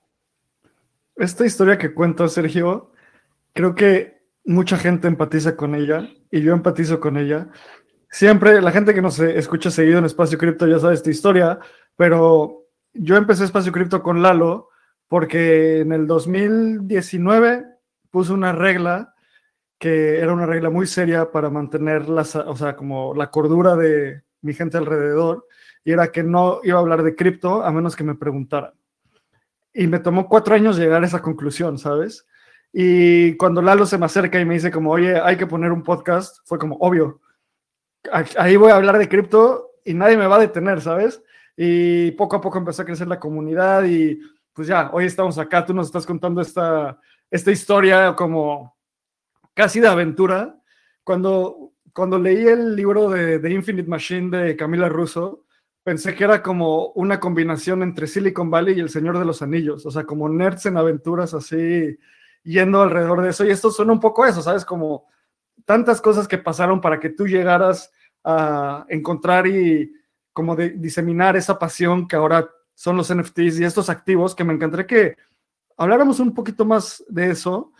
Esta historia que cuenta Sergio, creo que mucha gente empatiza con ella, y yo empatizo con ella. Siempre, la gente que nos escucha seguido en Espacio Cripto ya sabe esta historia, pero yo empecé Espacio Cripto con Lalo porque en el dos mil diecinueve puse una regla que era una regla muy seria para mantener la, o sea, como la cordura de mi gente alrededor, y era que no iba a hablar de cripto a menos que me preguntaran. Y me tomó cuatro años llegar a esa conclusión, ¿sabes? Y cuando Lalo se me acerca y me dice como, oye, hay que poner un podcast, fue como, obvio, ahí voy a hablar de cripto y nadie me va a detener, ¿sabes? Y poco a poco empezó a crecer la comunidad y pues ya, hoy estamos acá, tú nos estás contando esta, esta historia como casi de aventura. Cuando, cuando leí el libro de The Infinite Machine de Camila Russo, pensé que era como una combinación entre Silicon Valley y El Señor de los Anillos, o sea, como nerds en aventuras así, yendo alrededor de eso. Y esto suena un poco eso, ¿sabes? Como tantas cosas que pasaron para que tú llegaras a encontrar y como de diseminar esa pasión que ahora son los N F Ts y estos activos, que me encantaría que habláramos un poquito más de eso.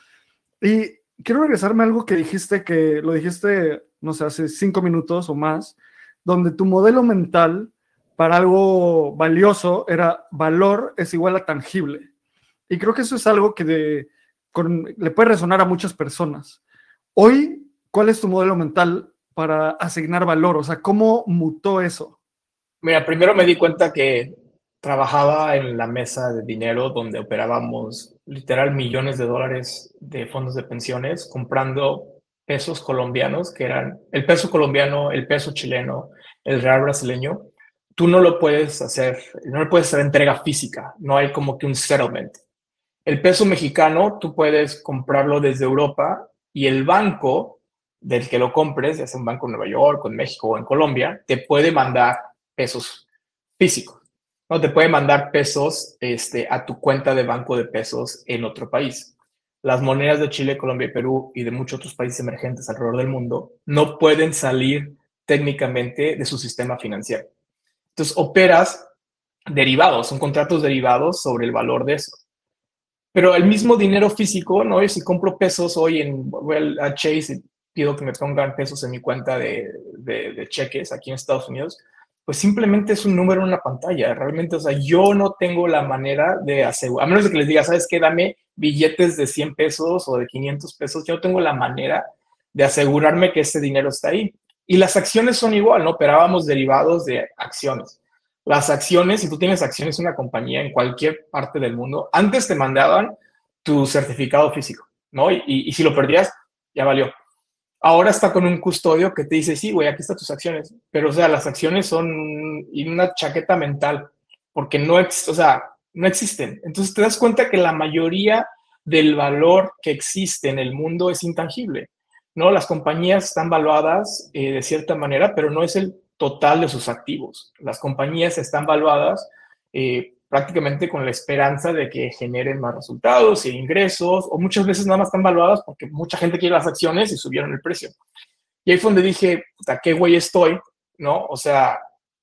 Y quiero regresarme a algo que dijiste, que lo dijiste, no sé, hace cinco minutos o más, donde tu modelo mental para algo valioso era valor es igual a tangible. Y creo que eso es algo que de, con, le puede resonar a muchas personas. Hoy, ¿cuál es tu modelo mental para asignar valor? O sea, ¿cómo mutó eso? Mira, primero me di cuenta que trabajaba en la mesa de dinero donde operábamos literal millones de dólares de fondos de pensiones comprando pesos colombianos, que eran el peso colombiano, el peso chileno, el real brasileño. Tú no lo puedes hacer, no le puedes hacer entrega física, no hay como que un settlement. El peso mexicano, tú puedes comprarlo desde Europa y el banco del que lo compres, ya sea un banco en Nueva York, en México o en Colombia, te puede mandar pesos físicos, ¿no? Te puede mandar pesos este, a tu cuenta de banco de pesos en otro país. Las monedas de Chile, Colombia y Perú y de muchos otros países emergentes alrededor del mundo no pueden salir técnicamente de su sistema financiero. Entonces, operas derivados, son contratos derivados sobre el valor de eso. Pero el mismo dinero físico, ¿no? Yo si compro pesos hoy en, voy a Chase y pido que me pongan pesos en mi cuenta de, de, de cheques aquí en Estados Unidos, pues simplemente es un número en una pantalla. Realmente, o sea, yo no tengo la manera de asegurar, a menos de que les diga, ¿sabes qué? Dame billetes de cien pesos o de quinientos pesos. Yo no tengo la manera de asegurarme que ese dinero está ahí. Y las acciones son igual, ¿no? Operábamos derivados de acciones. Las acciones, si tú tienes acciones en una compañía en cualquier parte del mundo, antes te mandaban tu certificado físico, ¿no? Y, y, y si lo perdías, ya valió. Ahora está con un custodio que te dice, sí, güey, aquí están tus acciones. Pero, o sea, las acciones son una chaqueta mental, porque no, ex, o sea, no existen. Entonces te das cuenta que la mayoría del valor que existe en el mundo es intangible, ¿no? Las compañías están valuadas eh, de cierta manera, pero no es el total de sus activos. Las compañías están valuadas eh, prácticamente con la esperanza de que generen más resultados e ingresos, o muchas veces nada más están valuadas porque mucha gente quiere las acciones y subieron el precio. Y ahí fue donde dije, puta, ¿qué güey estoy? ¿No? O sea,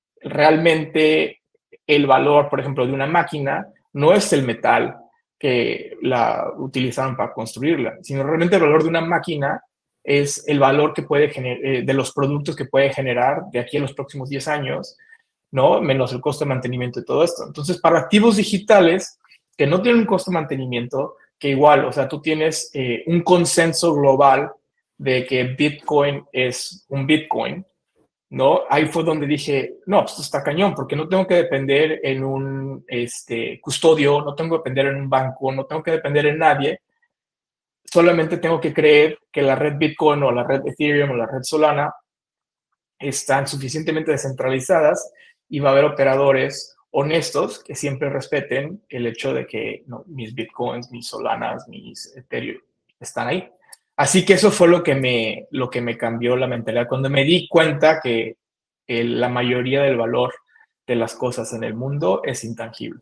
realmente el valor, por ejemplo, de una máquina no es el metal que la utilizaron para construirla, sino realmente el valor de una máquina es el valor que puede generar, eh, de los productos que puede generar de aquí a los próximos diez años, ¿no? Menos el costo de mantenimiento y todo esto. Entonces, para activos digitales que no tienen un costo de mantenimiento, que igual, o sea, tú tienes eh, un consenso global de que Bitcoin es un Bitcoin, ¿no? Ahí fue donde dije, no, pues esto está cañón, porque no tengo que depender en un este, custodio, no tengo que depender en un banco, no tengo que depender en nadie, solamente tengo que creer que la red Bitcoin o la red Ethereum o la red Solana están suficientemente descentralizadas y va a haber operadores honestos que siempre respeten el hecho de que no, mis Bitcoins, mis Solanas, mis Ethereum están ahí. Así que eso fue lo que me, lo que me cambió la mentalidad. Cuando me di cuenta que el, la mayoría del valor de las cosas en el mundo es intangible.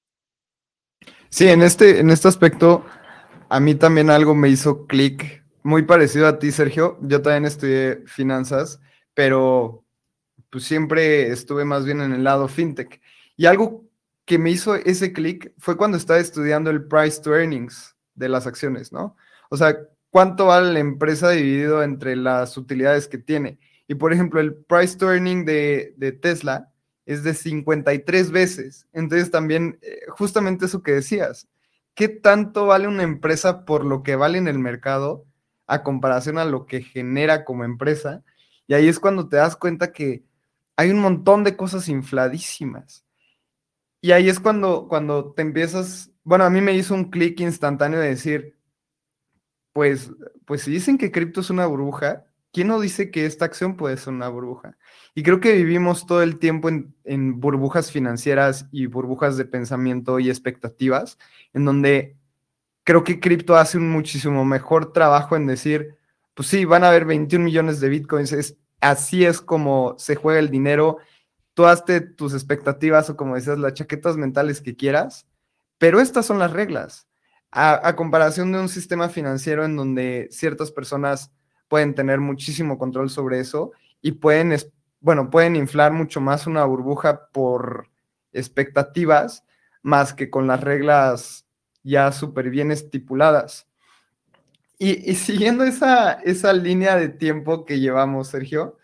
Sí, en este, en este aspecto, a mí también algo me hizo clic, muy parecido a ti, Sergio. Yo también estudié finanzas, pero pues siempre estuve más bien en el lado fintech. Y algo que me hizo ese clic fue cuando estaba estudiando el price to earnings de las acciones, ¿no? O sea, cuánto vale la empresa dividido entre las utilidades que tiene. Y por ejemplo, el price to earning de, de Tesla es de cincuenta y tres veces. Entonces también, eh, justamente eso que decías, ¿qué tanto vale una empresa por lo que vale en el mercado a comparación a lo que genera como empresa? Y ahí es cuando te das cuenta que hay un montón de cosas infladísimas. Y ahí es cuando, cuando te empiezas, bueno, a mí me hizo un clic instantáneo de decir, pues, pues si dicen que cripto es una burbuja, ¿quién no dice que esta acción puede ser una burbuja? Y creo que vivimos todo el tiempo en, en burbujas financieras y burbujas de pensamiento y expectativas, en donde creo que cripto hace un muchísimo mejor trabajo en decir, pues sí, van a haber veintiún millones de bitcoins, es, así es como se juega el dinero, tú hazte tus expectativas o como decías, las chaquetas mentales que quieras, pero estas son las reglas. A, a comparación de un sistema financiero en donde ciertas personas pueden tener muchísimo control sobre eso y pueden, bueno, pueden inflar mucho más una burbuja por expectativas más que con las reglas ya súper bien estipuladas. Y, y siguiendo esa, esa línea de tiempo que llevamos, Sergio,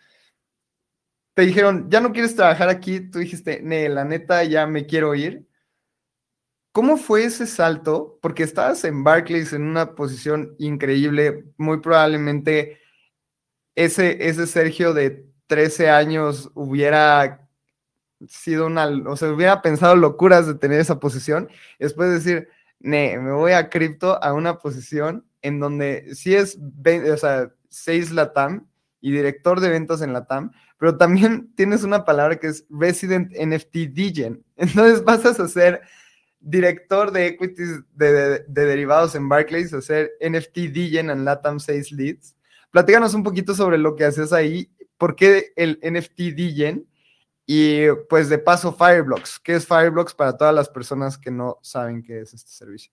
te dijeron, ya no quieres trabajar aquí, tú dijiste, ne, la neta, ya me quiero ir. ¿Cómo fue ese salto? Porque estabas en Barclays en una posición increíble, muy probablemente ese, ese Sergio de trece años hubiera sido una, o sea, hubiera pensado locuras de tener esa posición, y después de decir, ne, me voy a cripto a una posición en donde sí es, o sea, seis LATAM y director de ventas en LATAM, pero también tienes una palabra que es Resident N F T Degen. Entonces pasas a ser director de equities de, de, de derivados en Barclays, a ser N F T Degen en LATAM seis Leads. Platícanos un poquito sobre lo que haces ahí, por qué el N F T Degen y pues de paso Fireblocks. ¿Qué es Fireblocks para todas las personas que no saben qué es este servicio?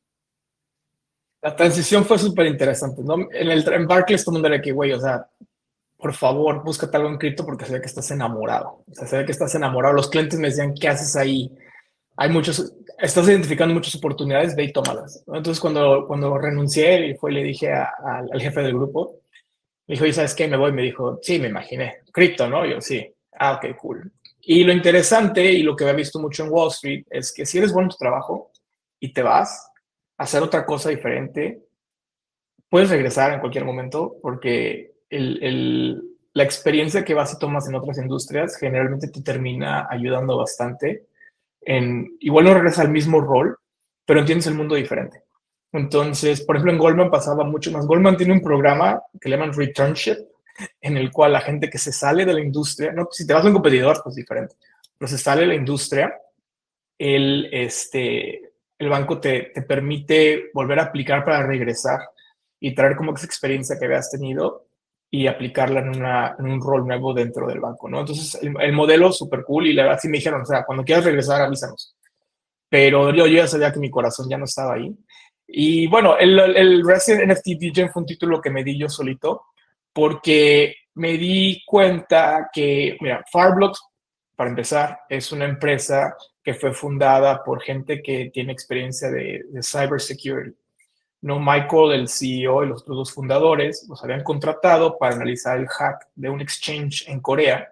La transición fue súper interesante, ¿no? En, el, en Barclays todo el mundo era que, güey, o sea, por favor, búscate algo en cripto porque se ve que estás enamorado. O sea, se ve que estás enamorado. Los clientes me decían, ¿qué haces ahí? Hay muchos, estás identificando muchas oportunidades, ve y tómalas, ¿no? Entonces, cuando, cuando renuncié y fue, le dije a, a, al jefe del grupo, me dijo, ¿y sabes qué? Me voy. Me dijo, sí, me imaginé. Cripto, ¿no? Yo, sí. Ah, ok, cool. Y lo interesante y lo que había visto mucho en Wall Street es que si eres bueno en tu trabajo y te vas a hacer otra cosa diferente, puedes regresar en cualquier momento porque el, el, la experiencia que vas y tomas en otras industrias generalmente te termina ayudando bastante. En, igual no regresas al mismo rol, pero entiendes el mundo diferente. Entonces, por ejemplo, en Goldman pasaba mucho más. Goldman tiene un programa que le llaman Returnship, en el cual la gente que se sale de la industria, no, si te vas a un competidor, pues diferente, pero se sale de la industria, el, este, el banco te, te permite volver a aplicar para regresar y traer como esa experiencia que habías tenido y aplicarla en, una, en un rol nuevo dentro del banco, ¿no? Entonces, el, el modelo súper cool y la verdad sí me dijeron, o sea, cuando quieras regresar, avísanos. Pero yo, yo ya sabía que mi corazón ya no estaba ahí. Y bueno, el, el Resident N F T Degen fue un título que me di yo solito porque me di cuenta que, mira, Fireblocks, para empezar, es una empresa que fue fundada por gente que tiene experiencia de, de cybersecurity. No, Michael, el C E O y los otros dos fundadores, los habían contratado para analizar el hack de un exchange en Corea,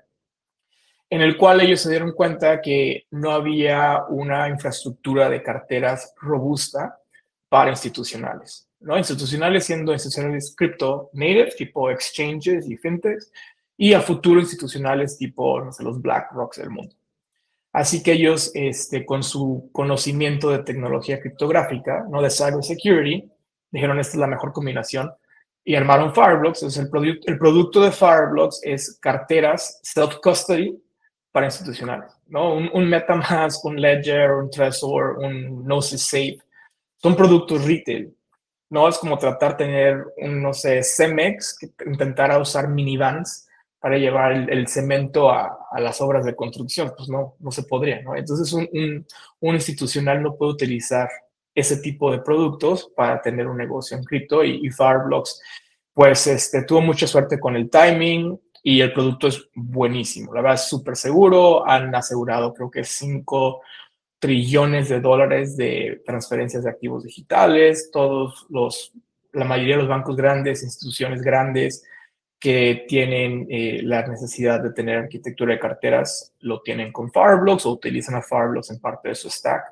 en el cual ellos se dieron cuenta que no había una infraestructura de carteras robusta para institucionales, ¿no? Institucionales siendo institucionales crypto native, tipo exchanges y fintechs, y a futuro institucionales tipo, no sé, los BlackRocks del mundo. Así que ellos, este, con su conocimiento de tecnología criptográfica, no de cybersecurity, dijeron, esta es la mejor combinación y armaron Fireblocks. Entonces, el, produ el producto de Fireblocks es carteras self-custody para institucionales, ¿no? Un, un MetaMask, un Ledger, un Trezor, un Gnosis Safe, son productos retail. No es como tratar de tener un, no sé, Cemex, que intentara usar minivans para llevar el, el cemento a, a las obras de construcción. Pues no, no se podría, ¿no? Entonces, un, un, un institucional no puede utilizar ese tipo de productos para tener un negocio en cripto y, y Fireblocks, pues, este, tuvo mucha suerte con el timing y el producto es buenísimo. La verdad es súper seguro. Han asegurado, creo que cinco trillones de dólares de transferencias de activos digitales. Todos los, la mayoría de los bancos grandes, instituciones grandes, que tienen eh, la necesidad de tener arquitectura de carteras, lo tienen con Fireblocks o utilizan a Fireblocks en parte de su stack.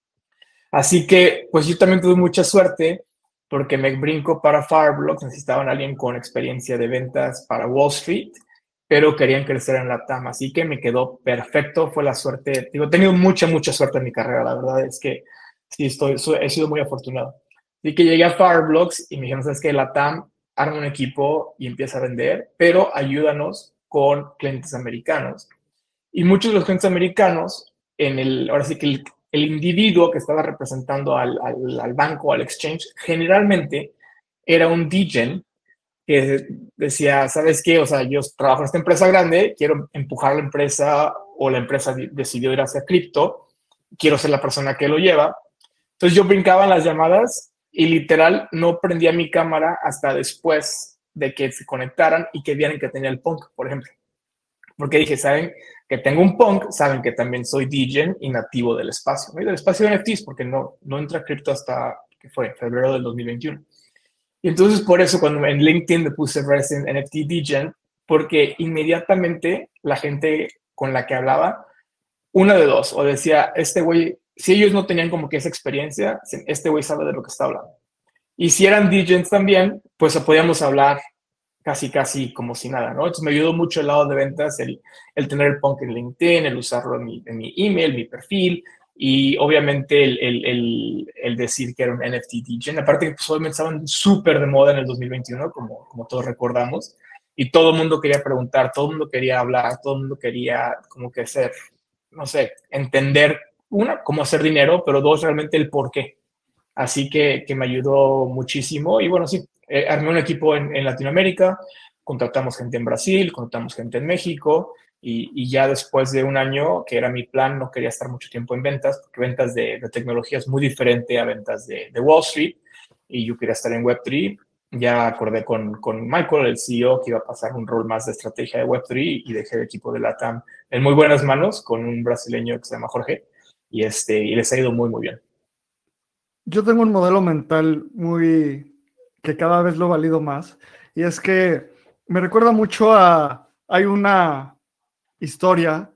Así que, pues yo también tuve mucha suerte porque me brinco para Fireblocks, necesitaban a alguien con experiencia de ventas para Wall Street, pero querían crecer en la T A M, así que me quedó perfecto, fue la suerte. Digo, he tenido mucha, mucha suerte en mi carrera, la verdad es que sí, estoy, he sido muy afortunado. Así que llegué a Fireblocks y me dijeron, ¿sabes qué? La T A M arma un equipo y empieza a vender, pero ayúdanos con clientes americanos. Y muchos de los clientes americanos, en el, ahora sí que el, el individuo que estaba representando al, al, al banco, al exchange, generalmente era un D Gen que decía, ¿sabes qué? O sea, yo trabajo en esta empresa grande, quiero empujar la empresa o la empresa decidió ir hacia cripto, quiero ser la persona que lo lleva. Entonces yo brincaba en las llamadas y literal no prendía mi cámara hasta después de que se conectaran y que vieran que tenía el punk, por ejemplo. Porque dije, saben que tengo un punk, saben que también soy D Gen y nativo del espacio, ¿no? Y del espacio de N F Ts, porque no, no entra cripto hasta, que fue, febrero del dos mil veintiuno. Y entonces por eso cuando en LinkedIn me puse Resident N F T D Gen, porque inmediatamente la gente con la que hablaba, una de dos, o decía, este güey, si ellos no tenían como que esa experiencia, este güey sabe de lo que está hablando. Y si eran D Gens también, pues podíamos hablar casi, casi como si nada, ¿no? Entonces me ayudó mucho el lado de ventas, el, el tener el punk en LinkedIn, el usarlo en mi, en mi email, mi perfil, y obviamente el, el, el, el decir que era un N F T D Gen. Aparte que pues obviamente estaban súper de moda en el dos mil veintiuno, como, como todos recordamos, y todo el mundo quería preguntar, todo el mundo quería hablar, todo el mundo quería como que hacer, no sé, entender, una, cómo hacer dinero, pero dos, realmente el por qué. Así que, que me ayudó muchísimo. Y bueno, sí, eh, armé un equipo en, en Latinoamérica, contratamos gente en Brasil, contratamos gente en México, y, y ya después de un año, que era mi plan, no quería estar mucho tiempo en ventas, porque ventas de, de tecnología es muy diferente a ventas de, de Wall Street, y yo quería estar en web tres. Ya acordé con, con Michael, el C E O, que iba a pasar un rol más de estrategia de web tres, y dejé el equipo de la T A M en muy buenas manos con un brasileño que se llama Jorge, y, este, y les ha ido muy, muy bien. Yo tengo un modelo mental muy que cada vez lo valido más, y es que me recuerda mucho a, hay una historia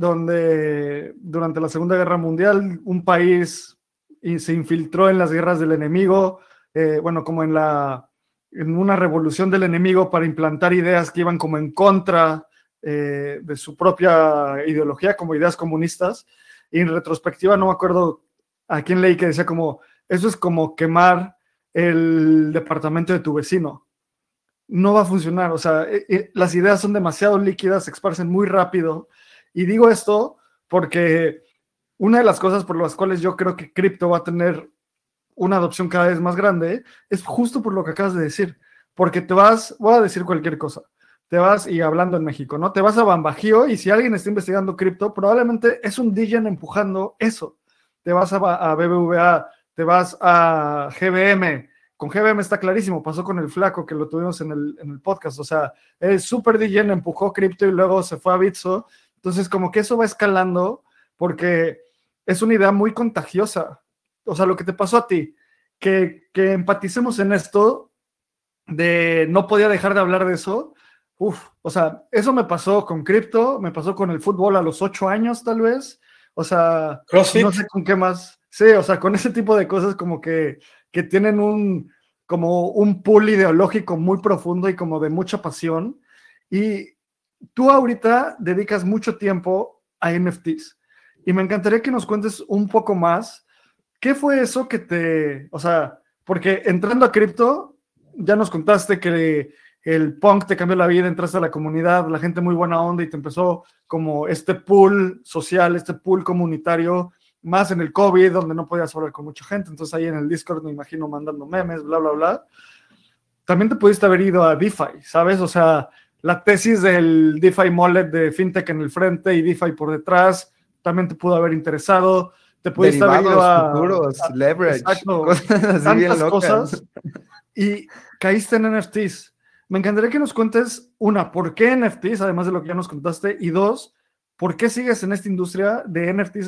donde durante la Segunda Guerra Mundial un país se infiltró en las guerras del enemigo, eh, bueno, como en, la, en una revolución del enemigo para implantar ideas que iban como en contra eh, de su propia ideología, como ideas comunistas, y en retrospectiva no me acuerdo a quién leí que decía como, eso es como quemar el departamento de tu vecino. No va a funcionar, o sea, eh, eh, las ideas son demasiado líquidas, se esparcen muy rápido, y digo esto porque una de las cosas por las cuales yo creo que cripto va a tener una adopción cada vez más grande es justo por lo que acabas de decir, porque te vas, voy a decir cualquier cosa, te vas, y hablando en México, ¿no? Te vas a Bambajío y si alguien está investigando cripto, probablemente es un D Gen empujando eso. Te vas a, a B B V A, te vas a G B M, con G B M está clarísimo, pasó con el Flaco que lo tuvimos en el, en el podcast, o sea, el super D Gen empujó cripto y luego se fue a Bitso, entonces como que eso va escalando porque es una idea muy contagiosa, o sea, lo que te pasó a ti, que, que empaticemos en esto de no podía dejar de hablar de eso, uf, o sea, eso me pasó con cripto, me pasó con el fútbol a los ocho años tal vez, o sea, CrossFit. No sé con qué más, sí, o sea, con ese tipo de cosas como que, que tienen un, como un pool ideológico muy profundo y como de mucha pasión, y tú ahorita dedicas mucho tiempo a N F Ts, y me encantaría que nos cuentes un poco más, ¿qué fue eso que te, o sea, porque entrando a cripto, ya nos contaste que el punk te cambió la vida, entraste a la comunidad, la gente muy buena onda y te empezó como este pool social, este pool comunitario, más en el COVID, donde no podías hablar con mucha gente, entonces ahí en el Discord me imagino mandando memes, bla, bla, bla. También te pudiste haber ido a DeFi, ¿sabes? O sea, la tesis del DeFi Mullet de FinTech en el frente y DeFi por detrás, también te pudo haber interesado. Te pudiste haber ido a... futuros, a leverage, exacto, cosas así tantas bien locas. cosas, y caíste en N F Ts. Me encantaría que nos cuentes, una, ¿por qué N F Ts? Además de lo que ya nos contaste, y dos, ¿por qué sigues en esta industria de N F Ts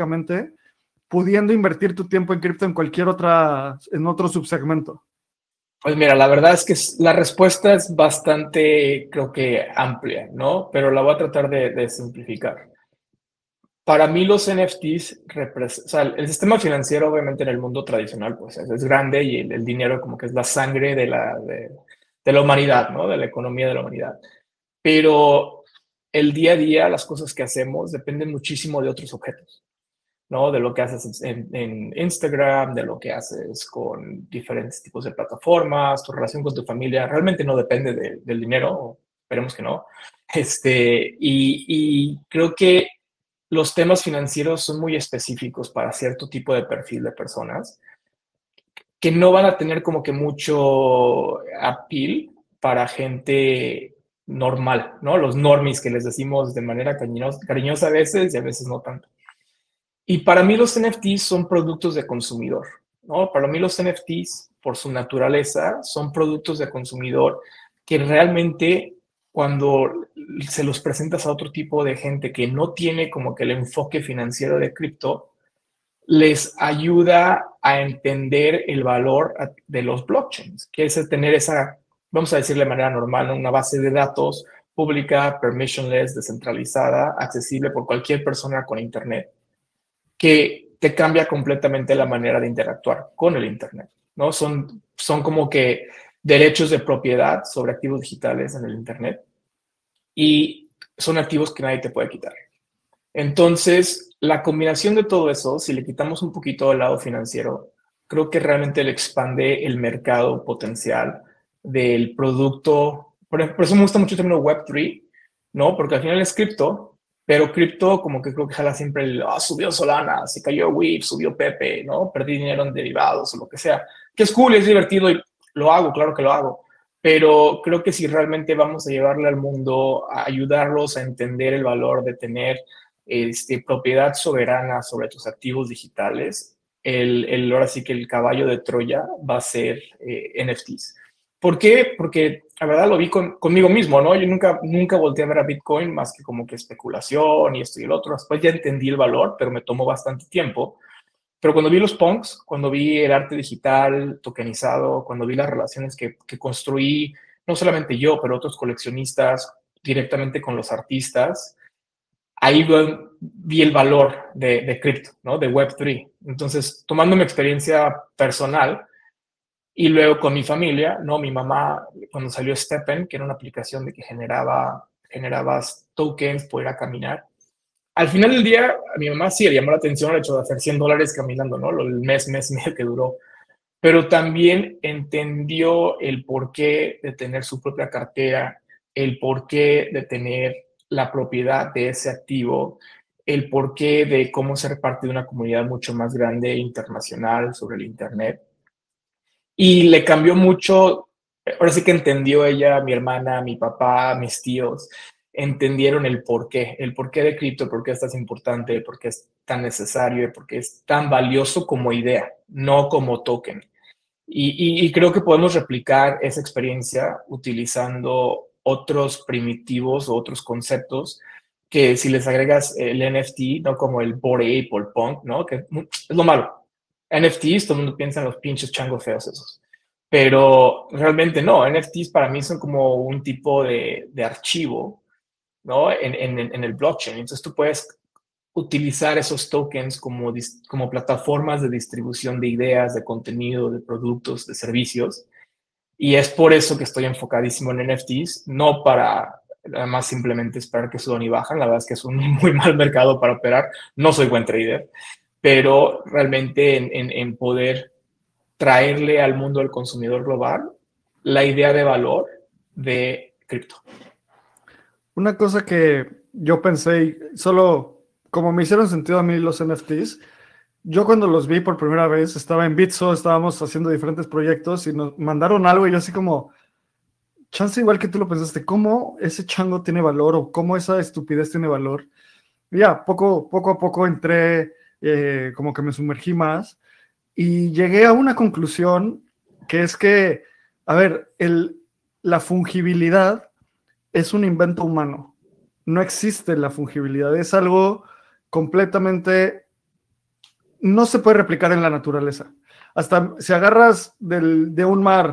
específicamente, pudiendo invertir tu tiempo en cripto en cualquier otra, en otro subsegmento? Pues mira, la verdad es que la respuesta es bastante, creo que amplia, ¿no? Pero la voy a tratar de, de simplificar. Para mí los N F Ts, repres- o sea, el sistema financiero obviamente en el mundo tradicional pues es, es grande y el, el, dinero como que es la sangre de la, de, de la humanidad, ¿no? De la economía de la humanidad. Pero el día a día, las cosas que hacemos dependen muchísimo de otros objetos, ¿no? De lo que haces en, en Instagram, de lo que haces con diferentes tipos de plataformas, tu relación con tu familia, realmente no depende de, del dinero, esperemos que no. Este, y, y creo que los temas financieros son muy específicos para cierto tipo de perfil de personas que no van a tener como que mucho appeal para gente normal, ¿no? Los normies que les decimos de manera cariñosa, cariñosa a veces y a veces no tanto. Y para mí los N F Ts son productos de consumidor, ¿no? Para mí los N F Ts, por su naturaleza, son productos de consumidor que realmente cuando se los presentas a otro tipo de gente que no tiene como que el enfoque financiero de cripto, les ayuda a entender el valor de los blockchains, que es tener esa, vamos a decirle de manera normal, ¿no? Una base de datos pública, permissionless, descentralizada, accesible por cualquier persona con internet, que te cambia completamente la manera de interactuar con el internet, ¿no? Son, son como que derechos de propiedad sobre activos digitales en el internet y son activos que nadie te puede quitar. Entonces, la combinación de todo eso, si le quitamos un poquito al lado financiero, creo que realmente le expande el mercado potencial del producto. Por, por eso me gusta mucho el término web tres, ¿no? Porque al final es cripto, pero cripto como que creo que jala siempre el, ah, oh, subió Solana, se cayó W I P, subió Pepe, ¿no? Perdí dinero en derivados o lo que sea. Que es cool, es divertido y lo hago, claro que lo hago. Pero creo que si realmente vamos a llevarle al mundo, a ayudarlos a entender el valor de tener Este, propiedad soberana sobre tus activos digitales, el, el, ahora sí que el caballo de Troya va a ser eh, N F Ts. ¿Por qué? Porque la verdad lo vi con, conmigo mismo, ¿no? Yo nunca, nunca volteé a ver a Bitcoin más que como que especulación y esto y el otro. Después ya entendí el valor, pero me tomó bastante tiempo. Pero cuando vi los punks, cuando vi el arte digital tokenizado, cuando vi las relaciones que, que construí, no solamente yo, pero otros coleccionistas directamente con los artistas, ahí vi el valor de, de cripto, ¿no? De web tres. Entonces, tomando mi experiencia personal y luego con mi familia, ¿no? Mi mamá, cuando salió Steppen, que era una aplicación de que generaba, generabas tokens por ir a caminar. Al final del día, a mi mamá sí le llamó la atención el hecho de hacer cien dólares caminando, ¿no? El mes, mes y medio que duró. Pero también entendió el porqué de tener su propia cartera, el porqué de tener la propiedad de ese activo, el porqué de cómo ser parte de una comunidad mucho más grande e internacional sobre el Internet. Y le cambió mucho, ahora sí que entendió ella, mi hermana, mi papá, mis tíos, entendieron el porqué, el porqué de cripto, por qué es tan importante, por qué es tan necesario, por qué es tan valioso como idea, no como token. Y, y, y creo que podemos replicar esa experiencia utilizando otros primitivos o otros conceptos que si les agregas el N F T, no como el Bored Ape o el Punk, ¿no? Que es lo malo. N F Ts, todo el mundo piensa en los pinches changos feos esos. Pero realmente no, N F Ts para mí son como un tipo de, de archivo, ¿no? En, en, en el blockchain. Entonces tú puedes utilizar esos tokens como, como plataformas de distribución de ideas, de contenido, de productos, de servicios. Y es por eso que estoy enfocadísimo en N F Ts, no para nada más simplemente esperar que suban y bajan. La verdad es que es un muy mal mercado para operar. No soy buen trader, pero realmente en, en, en poder traerle al mundo del consumidor global la idea de valor de cripto. Una cosa que yo pensé, solo como me hicieron sentido a mí los N F Ts, yo cuando los vi por primera vez estaba en Bitso, estábamos haciendo diferentes proyectos y nos mandaron algo y yo así como, chance igual que tú lo pensaste, ¿cómo ese chango tiene valor o cómo esa estupidez tiene valor? Y ya, poco, poco a poco entré, eh, como que me sumergí más y llegué a una conclusión que es que, a ver, el, la fungibilidad es un invento humano. No existe la fungibilidad. Es algo completamente... No se puede replicar en la naturaleza. Hasta si agarras del, de un mar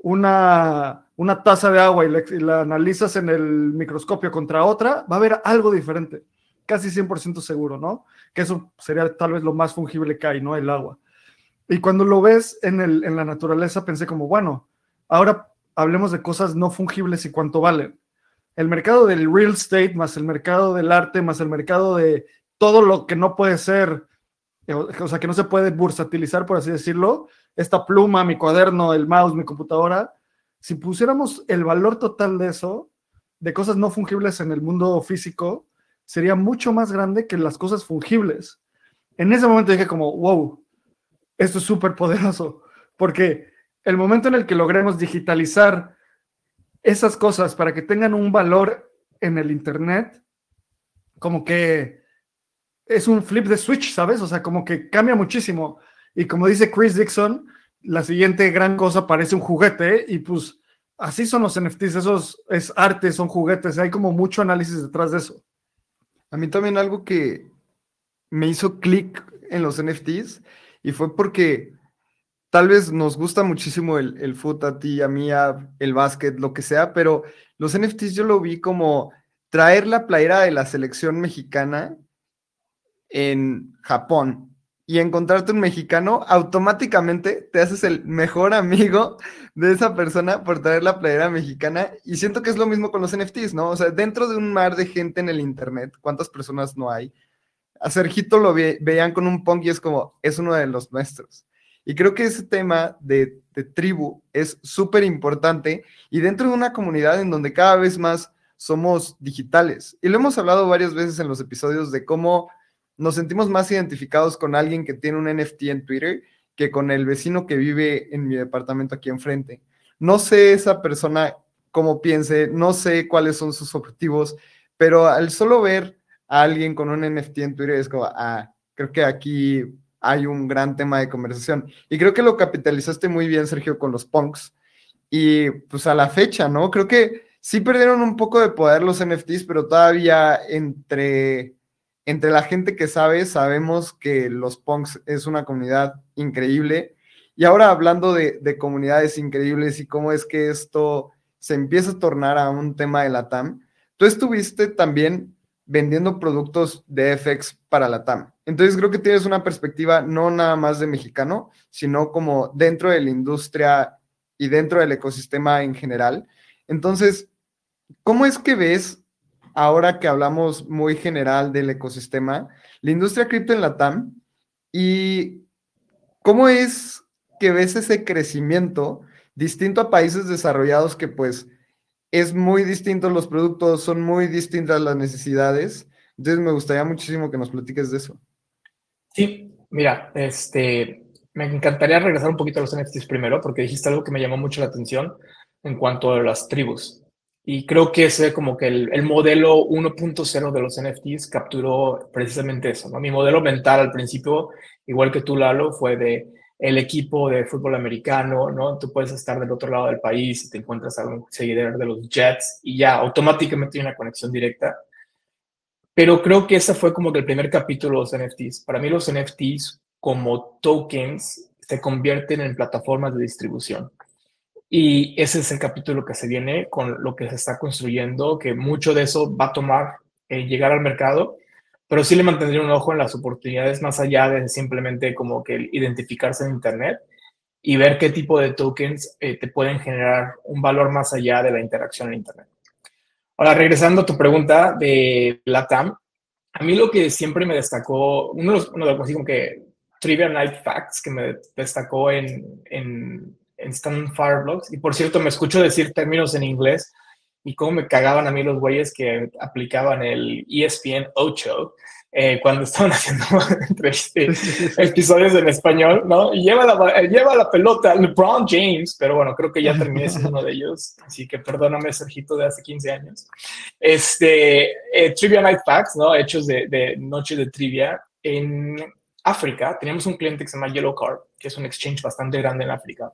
una, una taza de agua y la, y la analizas en el microscopio contra otra, va a haber algo diferente, casi cien por ciento seguro, ¿no? Que eso sería tal vez lo más fungible que hay, ¿no? El agua. Y cuando lo ves en, el, en la naturaleza, pensé como, bueno, ahora hablemos de cosas no fungibles y cuánto valen. El mercado del real estate, más el mercado del arte, más el mercado de todo lo que no puede ser, o sea, que no se puede bursatilizar, por así decirlo, esta pluma, mi cuaderno, el mouse, mi computadora, si pusiéramos el valor total de eso, de cosas no fungibles en el mundo físico, sería mucho más grande que las cosas fungibles. En ese momento dije como, wow, esto es súper poderoso, porque el momento en el que logremos digitalizar esas cosas para que tengan un valor en el internet, como que es un flip de switch, ¿sabes? O sea, como que cambia muchísimo. Y como dice Chris Dixon, la siguiente gran cosa parece un juguete, y pues así son los N F Ts, esos es arte, son juguetes, hay como mucho análisis detrás de eso. A mí también algo que me hizo clic en los N F Ts, y fue porque tal vez nos gusta muchísimo el, el fútbol, a ti, a mí, a el básquet, lo que sea, pero los N F Ts yo lo vi como traer la playera de la selección mexicana en Japón y encontrarte un mexicano, automáticamente te haces el mejor amigo de esa persona por traer la playera mexicana, y siento que es lo mismo con los N F Ts, ¿no? O sea, dentro de un mar de gente en el internet, ¿cuántas personas no hay? A Sergito lo ve, veían con un punk y es como, es uno de los nuestros. Y creo que ese tema de, de tribu es súper importante, y dentro de una comunidad en donde cada vez más somos digitales. Y lo hemos hablado varias veces en los episodios de cómo nos sentimos más identificados con alguien que tiene un N F T en Twitter que con el vecino que vive en mi departamento aquí enfrente. No sé esa persona cómo piense, no sé cuáles son sus objetivos, pero al solo ver a alguien con un N F T en Twitter es como, ah, creo que aquí hay un gran tema de conversación. Y creo que lo capitalizaste muy bien, Sergio, con los punks. Y pues a la fecha, ¿no? Creo que sí perdieron un poco de poder los N F Ts, pero todavía entre, entre la gente que sabe, sabemos que los punks es una comunidad increíble. Y ahora hablando de, de comunidades increíbles y cómo es que esto se empieza a tornar a un tema de la T A M, tú estuviste también vendiendo productos de F X para la T A M. Entonces creo que tienes una perspectiva no nada más de mexicano, sino como dentro de la industria y dentro del ecosistema en general. Entonces, ¿cómo es que ves, ahora que hablamos muy general del ecosistema, la industria cripto en la T A M, y cómo es que ves ese crecimiento distinto a países desarrollados que pues es muy distinto los productos, son muy distintas las necesidades? Entonces me gustaría muchísimo que nos platiques de eso. Sí, mira, este, me encantaría regresar un poquito a los N F Ts primero, porque dijiste algo que me llamó mucho la atención en cuanto a las tribus. Y creo que ese como que el, el modelo uno punto cero de los N F Ts capturó precisamente eso, ¿no? Mi modelo mental al principio, igual que tú, Lalo, fue de el equipo de fútbol americano, ¿no? Tú puedes estar del otro lado del país y te encuentras a un seguidor de los Jets y ya automáticamente hay una conexión directa. Pero creo que ese fue como que el primer capítulo de los N F Ts. Para mí los N F Ts como tokens se convierten en plataformas de distribución. Y ese es el capítulo que se viene con lo que se está construyendo, que mucho de eso va a tomar eh, llegar al mercado, pero sí le mantendría un ojo en las oportunidades más allá de simplemente como que identificarse en Internet y ver qué tipo de tokens eh, te pueden generar un valor más allá de la interacción en Internet. Ahora, regresando a tu pregunta de la T A M, a mí lo que siempre me destacó, uno de los, uno de los así como que Trivia Night Facts que me destacó en, en, en Stone Fireblocks, y por cierto, me escucho decir términos en inglés y cómo me cagaban a mí los güeyes que aplicaban el E S P N ocho eh, cuando estaban haciendo episodios en español, ¿no? Y lleva la, lleva la pelota LeBron James, pero bueno, creo que ya terminé siendo uno de ellos, así que perdóname, Sergito, de hace quince años. Este, eh, Trivia Night Facts, ¿no? Hechos de, de noche de trivia. En África teníamos un cliente que se llama Yellow Card, que es un exchange bastante grande en África.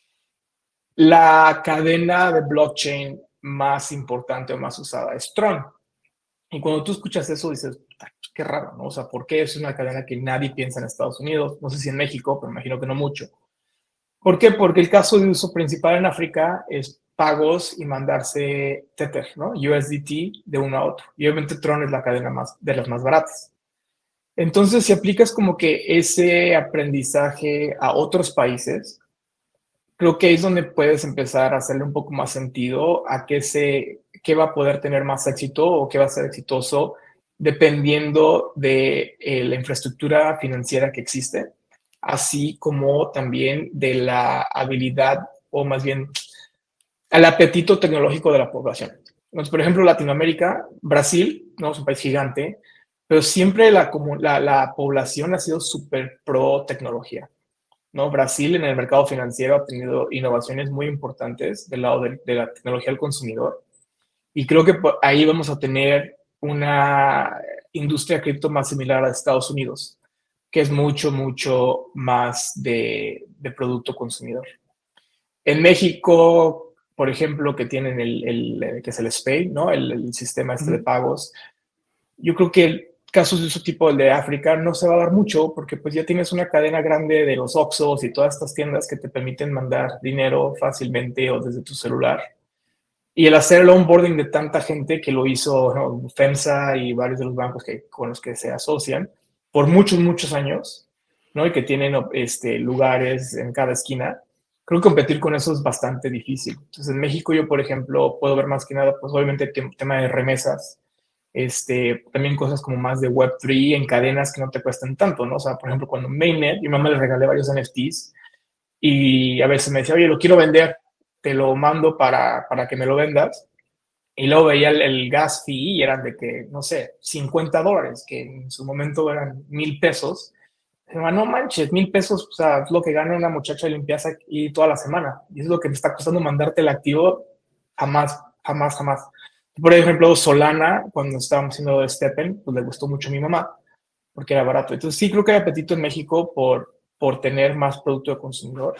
La cadena de blockchain más importante o más usada es Tron. Y cuando tú escuchas eso dices, qué raro, ¿no? O sea, ¿por qué es una cadena que nadie piensa en Estados Unidos? No sé si en México, pero imagino que no mucho. ¿Por qué? Porque el caso de uso principal en África es pagos y mandarse Tether, ¿no? U S D T de uno a otro. Y obviamente Tron es la cadena más, de las más baratas. Entonces, si aplicas como que ese aprendizaje a otros países, creo que ahí es donde puedes empezar a hacerle un poco más sentido a qué, se, qué va a poder tener más éxito o qué va a ser exitoso dependiendo de eh, la infraestructura financiera que existe, así como también de la habilidad o más bien al apetito tecnológico de la población. Entonces, por ejemplo, Latinoamérica, Brasil, ¿no? Es un país gigante, pero siempre la, la, la población ha sido súper pro tecnología. ¿No? Brasil en el mercado financiero ha tenido innovaciones muy importantes del lado de, de la tecnología del consumidor y creo que ahí vamos a tener una industria cripto más similar a Estados Unidos, que es mucho, mucho más de, de producto consumidor. En México, por ejemplo, que tienen el, el que es el S P A Y, ¿no? El, el sistema este de pagos, yo creo que el, casos de ese tipo, el de África, no se va a dar mucho porque pues ya tienes una cadena grande de los Oxxos y todas estas tiendas que te permiten mandar dinero fácilmente o desde tu celular. Y el hacer el onboarding de tanta gente que lo hizo, ¿no? FEMSA y varios de los bancos que, con los que se asocian por muchos, muchos años, ¿no? Y que tienen este, lugares en cada esquina. Creo que competir con eso es bastante difícil. Entonces, en México yo, por ejemplo, puedo ver más que nada, pues obviamente el tema de remesas, este, también cosas como más de web tres en cadenas que no te cuestan tanto, ¿no? O sea, por ejemplo, cuando Mainnet, mi mamá le regalé varios N F Ts y a veces me decía, oye, lo quiero vender, te lo mando para, para que me lo vendas. Y luego veía el, el gas fee y eran de que, no sé, cincuenta dólares, que en su momento eran mil pesos. Y me no manches, mil pesos, o sea, es lo que gana una muchacha de limpieza y toda la semana. Y es lo que me está costando mandarte el activo, jamás, jamás, jamás. Por ejemplo, Solana, cuando estábamos haciendo Steppen, pues le gustó mucho a mi mamá porque era barato. Entonces sí creo que hay apetito en México por, por tener más producto de consumidor.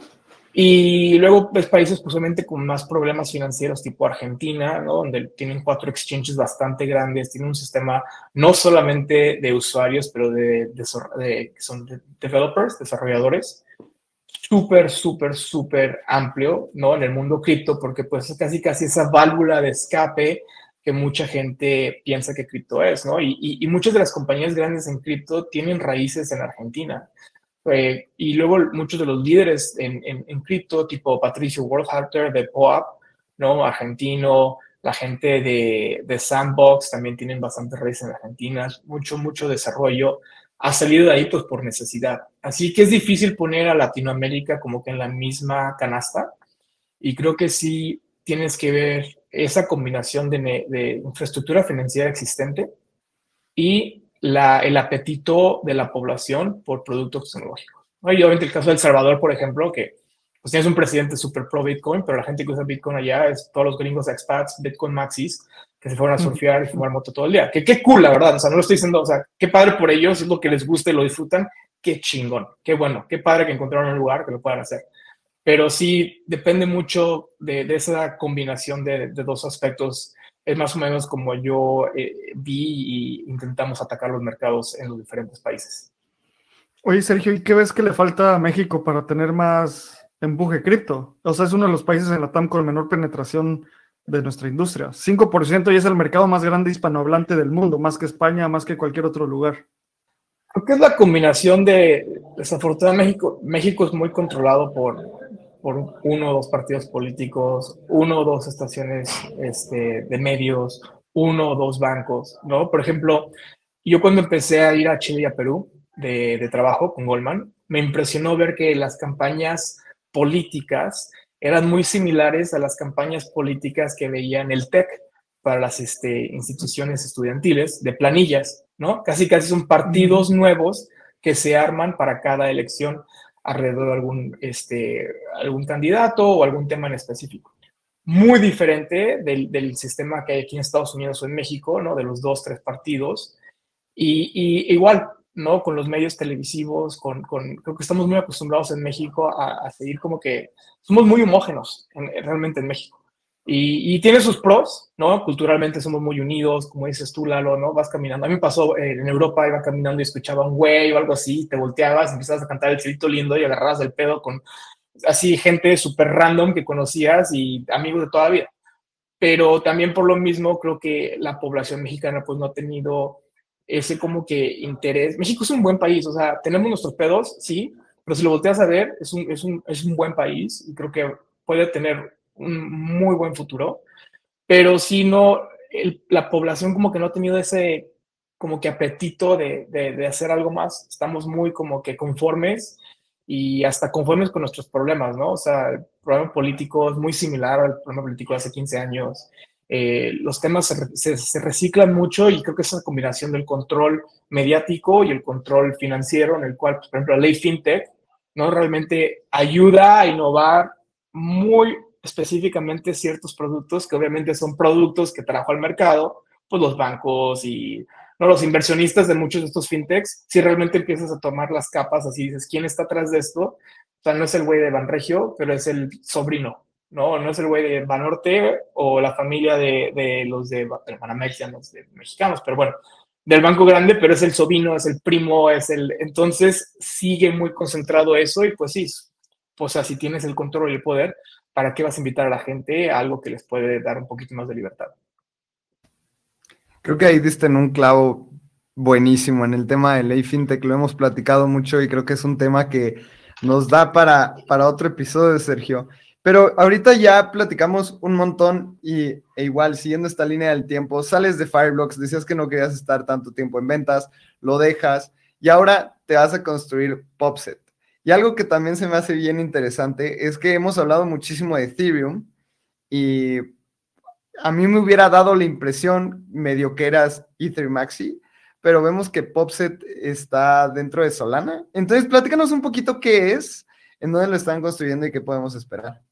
Y luego pues, países posiblemente con más problemas financieros tipo Argentina, ¿no? Donde tienen cuatro exchanges bastante grandes, tienen un sistema no solamente de usuarios, pero de, de, de, que son de developers, desarrolladores, súper, súper, súper amplio, ¿no? En el mundo cripto, porque pues es casi, casi esa válvula de escape que mucha gente piensa que cripto es, ¿no? Y, y, y muchas de las compañías grandes en cripto tienen raíces en Argentina. Eh, y luego muchos de los líderes en, en, en cripto, tipo Patricio Wertheimer de P O A P, ¿no? Argentino, la gente de, de Sandbox también tienen bastantes raíces en Argentina, mucho, mucho desarrollo ha salido de ahí pues por necesidad. Así que es difícil poner a Latinoamérica como que en la misma canasta y creo que sí tienes que ver esa combinación de, de infraestructura financiera existente y la, el apetito de la población por productos tecnológicos. ¿No? Y obviamente el caso de El Salvador, por ejemplo, que pues tienes un presidente súper pro Bitcoin, pero la gente que usa Bitcoin allá es todos los gringos expats, Bitcoin maxis, que se fueron a surfear y fumar moto todo el día. Que qué cool, la verdad. O sea, no lo estoy diciendo, o sea, qué padre por ellos, es lo que les gusta y lo disfrutan. Qué chingón, qué bueno, qué padre que encontraron un lugar que lo puedan hacer. Pero sí, depende mucho de, de esa combinación de, de dos aspectos. Es más o menos como yo eh, vi y intentamos atacar los mercados en los diferentes países. Oye, Sergio, ¿y qué ves que le falta a México para tener más empuje cripto? O sea, es uno de los países en la T A M con menor penetración de nuestra industria. cinco por ciento y es el mercado más grande hispanohablante del mundo, más que España, más que cualquier otro lugar. Creo que es la combinación de, desafortunadamente, México, México es muy controlado por, por uno o dos partidos políticos, uno o dos estaciones este, de medios, uno o dos bancos, ¿no? Por ejemplo, yo cuando empecé a ir a Chile y a Perú de, de trabajo con Goldman, me impresionó ver que las campañas políticas eran muy similares a las campañas políticas que veía en el TEC para las este, instituciones estudiantiles de planillas, ¿no? Casi casi son partidos mm. nuevos que se arman para cada elección alrededor de algún, este, algún candidato o algún tema en específico. Muy diferente del, del sistema que hay aquí en Estados Unidos o en México, ¿no? De los dos, tres partidos. Y, y igual, ¿no? Con los medios televisivos, con, con, creo que estamos muy acostumbrados en México a, a seguir como que somos muy homógenos en, realmente en México. Y, y tiene sus pros, ¿no? Culturalmente somos muy unidos, como dices tú, Lalo, ¿no? Vas caminando. A mí me pasó eh, en Europa, iba caminando y escuchaba un güey o algo así, te volteabas, empezabas a cantar el Cielito Lindo y agarrabas el pedo con así gente súper random que conocías y amigos de toda la vida. Pero también por lo mismo creo que la población mexicana pues no ha tenido ese como que interés. México es un buen país, o sea, tenemos nuestros pedos, sí, pero si lo volteas a ver, es un, es un, es un buen país y creo que puede tener un muy buen futuro, pero si no, el, la población como que no ha tenido ese como que apetito de, de, de hacer algo más, estamos muy como que conformes y hasta conformes con nuestros problemas, ¿no? O sea, el problema político es muy similar al problema político de hace quince años. Eh, los temas se, se, se reciclan mucho y creo que es una combinación del control mediático y el control financiero, en el cual, pues, por ejemplo, la ley FinTech, ¿no? Realmente ayuda a innovar muy específicamente ciertos productos que obviamente son productos que trajo al mercado, pues los bancos y no, los inversionistas de muchos de estos fintechs, si realmente empiezas a tomar las capas, así dices, ¿quién está atrás de esto? O sea, no es el güey de Banregio, pero es el sobrino, ¿no? No es el güey de Banorte o la familia de, de los de Banamex, ya los de mexicanos, pero bueno, del banco grande, pero es el sobrino, es el primo, es el... Entonces sigue muy concentrado eso y pues sí, pues así tienes el control y el poder, ¿para qué vas a invitar a la gente a algo que les puede dar un poquito más de libertad? Creo que ahí diste en un clavo buenísimo en el tema de ley fintech, lo hemos platicado mucho y creo que es un tema que nos da para, para otro episodio, Sergio. Pero ahorita ya platicamos un montón y e igual, siguiendo esta línea del tiempo, sales de Fireblocks, decías que no querías estar tanto tiempo en ventas, lo dejas y ahora te vas a construir Popset. Y algo que también se me hace bien interesante es que hemos hablado muchísimo de Ethereum y a mí me hubiera dado la impresión medio que eras Ethermaxi, pero vemos que Popset está dentro de Solana. Entonces, platícanos un poquito qué es, en dónde lo están construyendo y qué podemos esperar.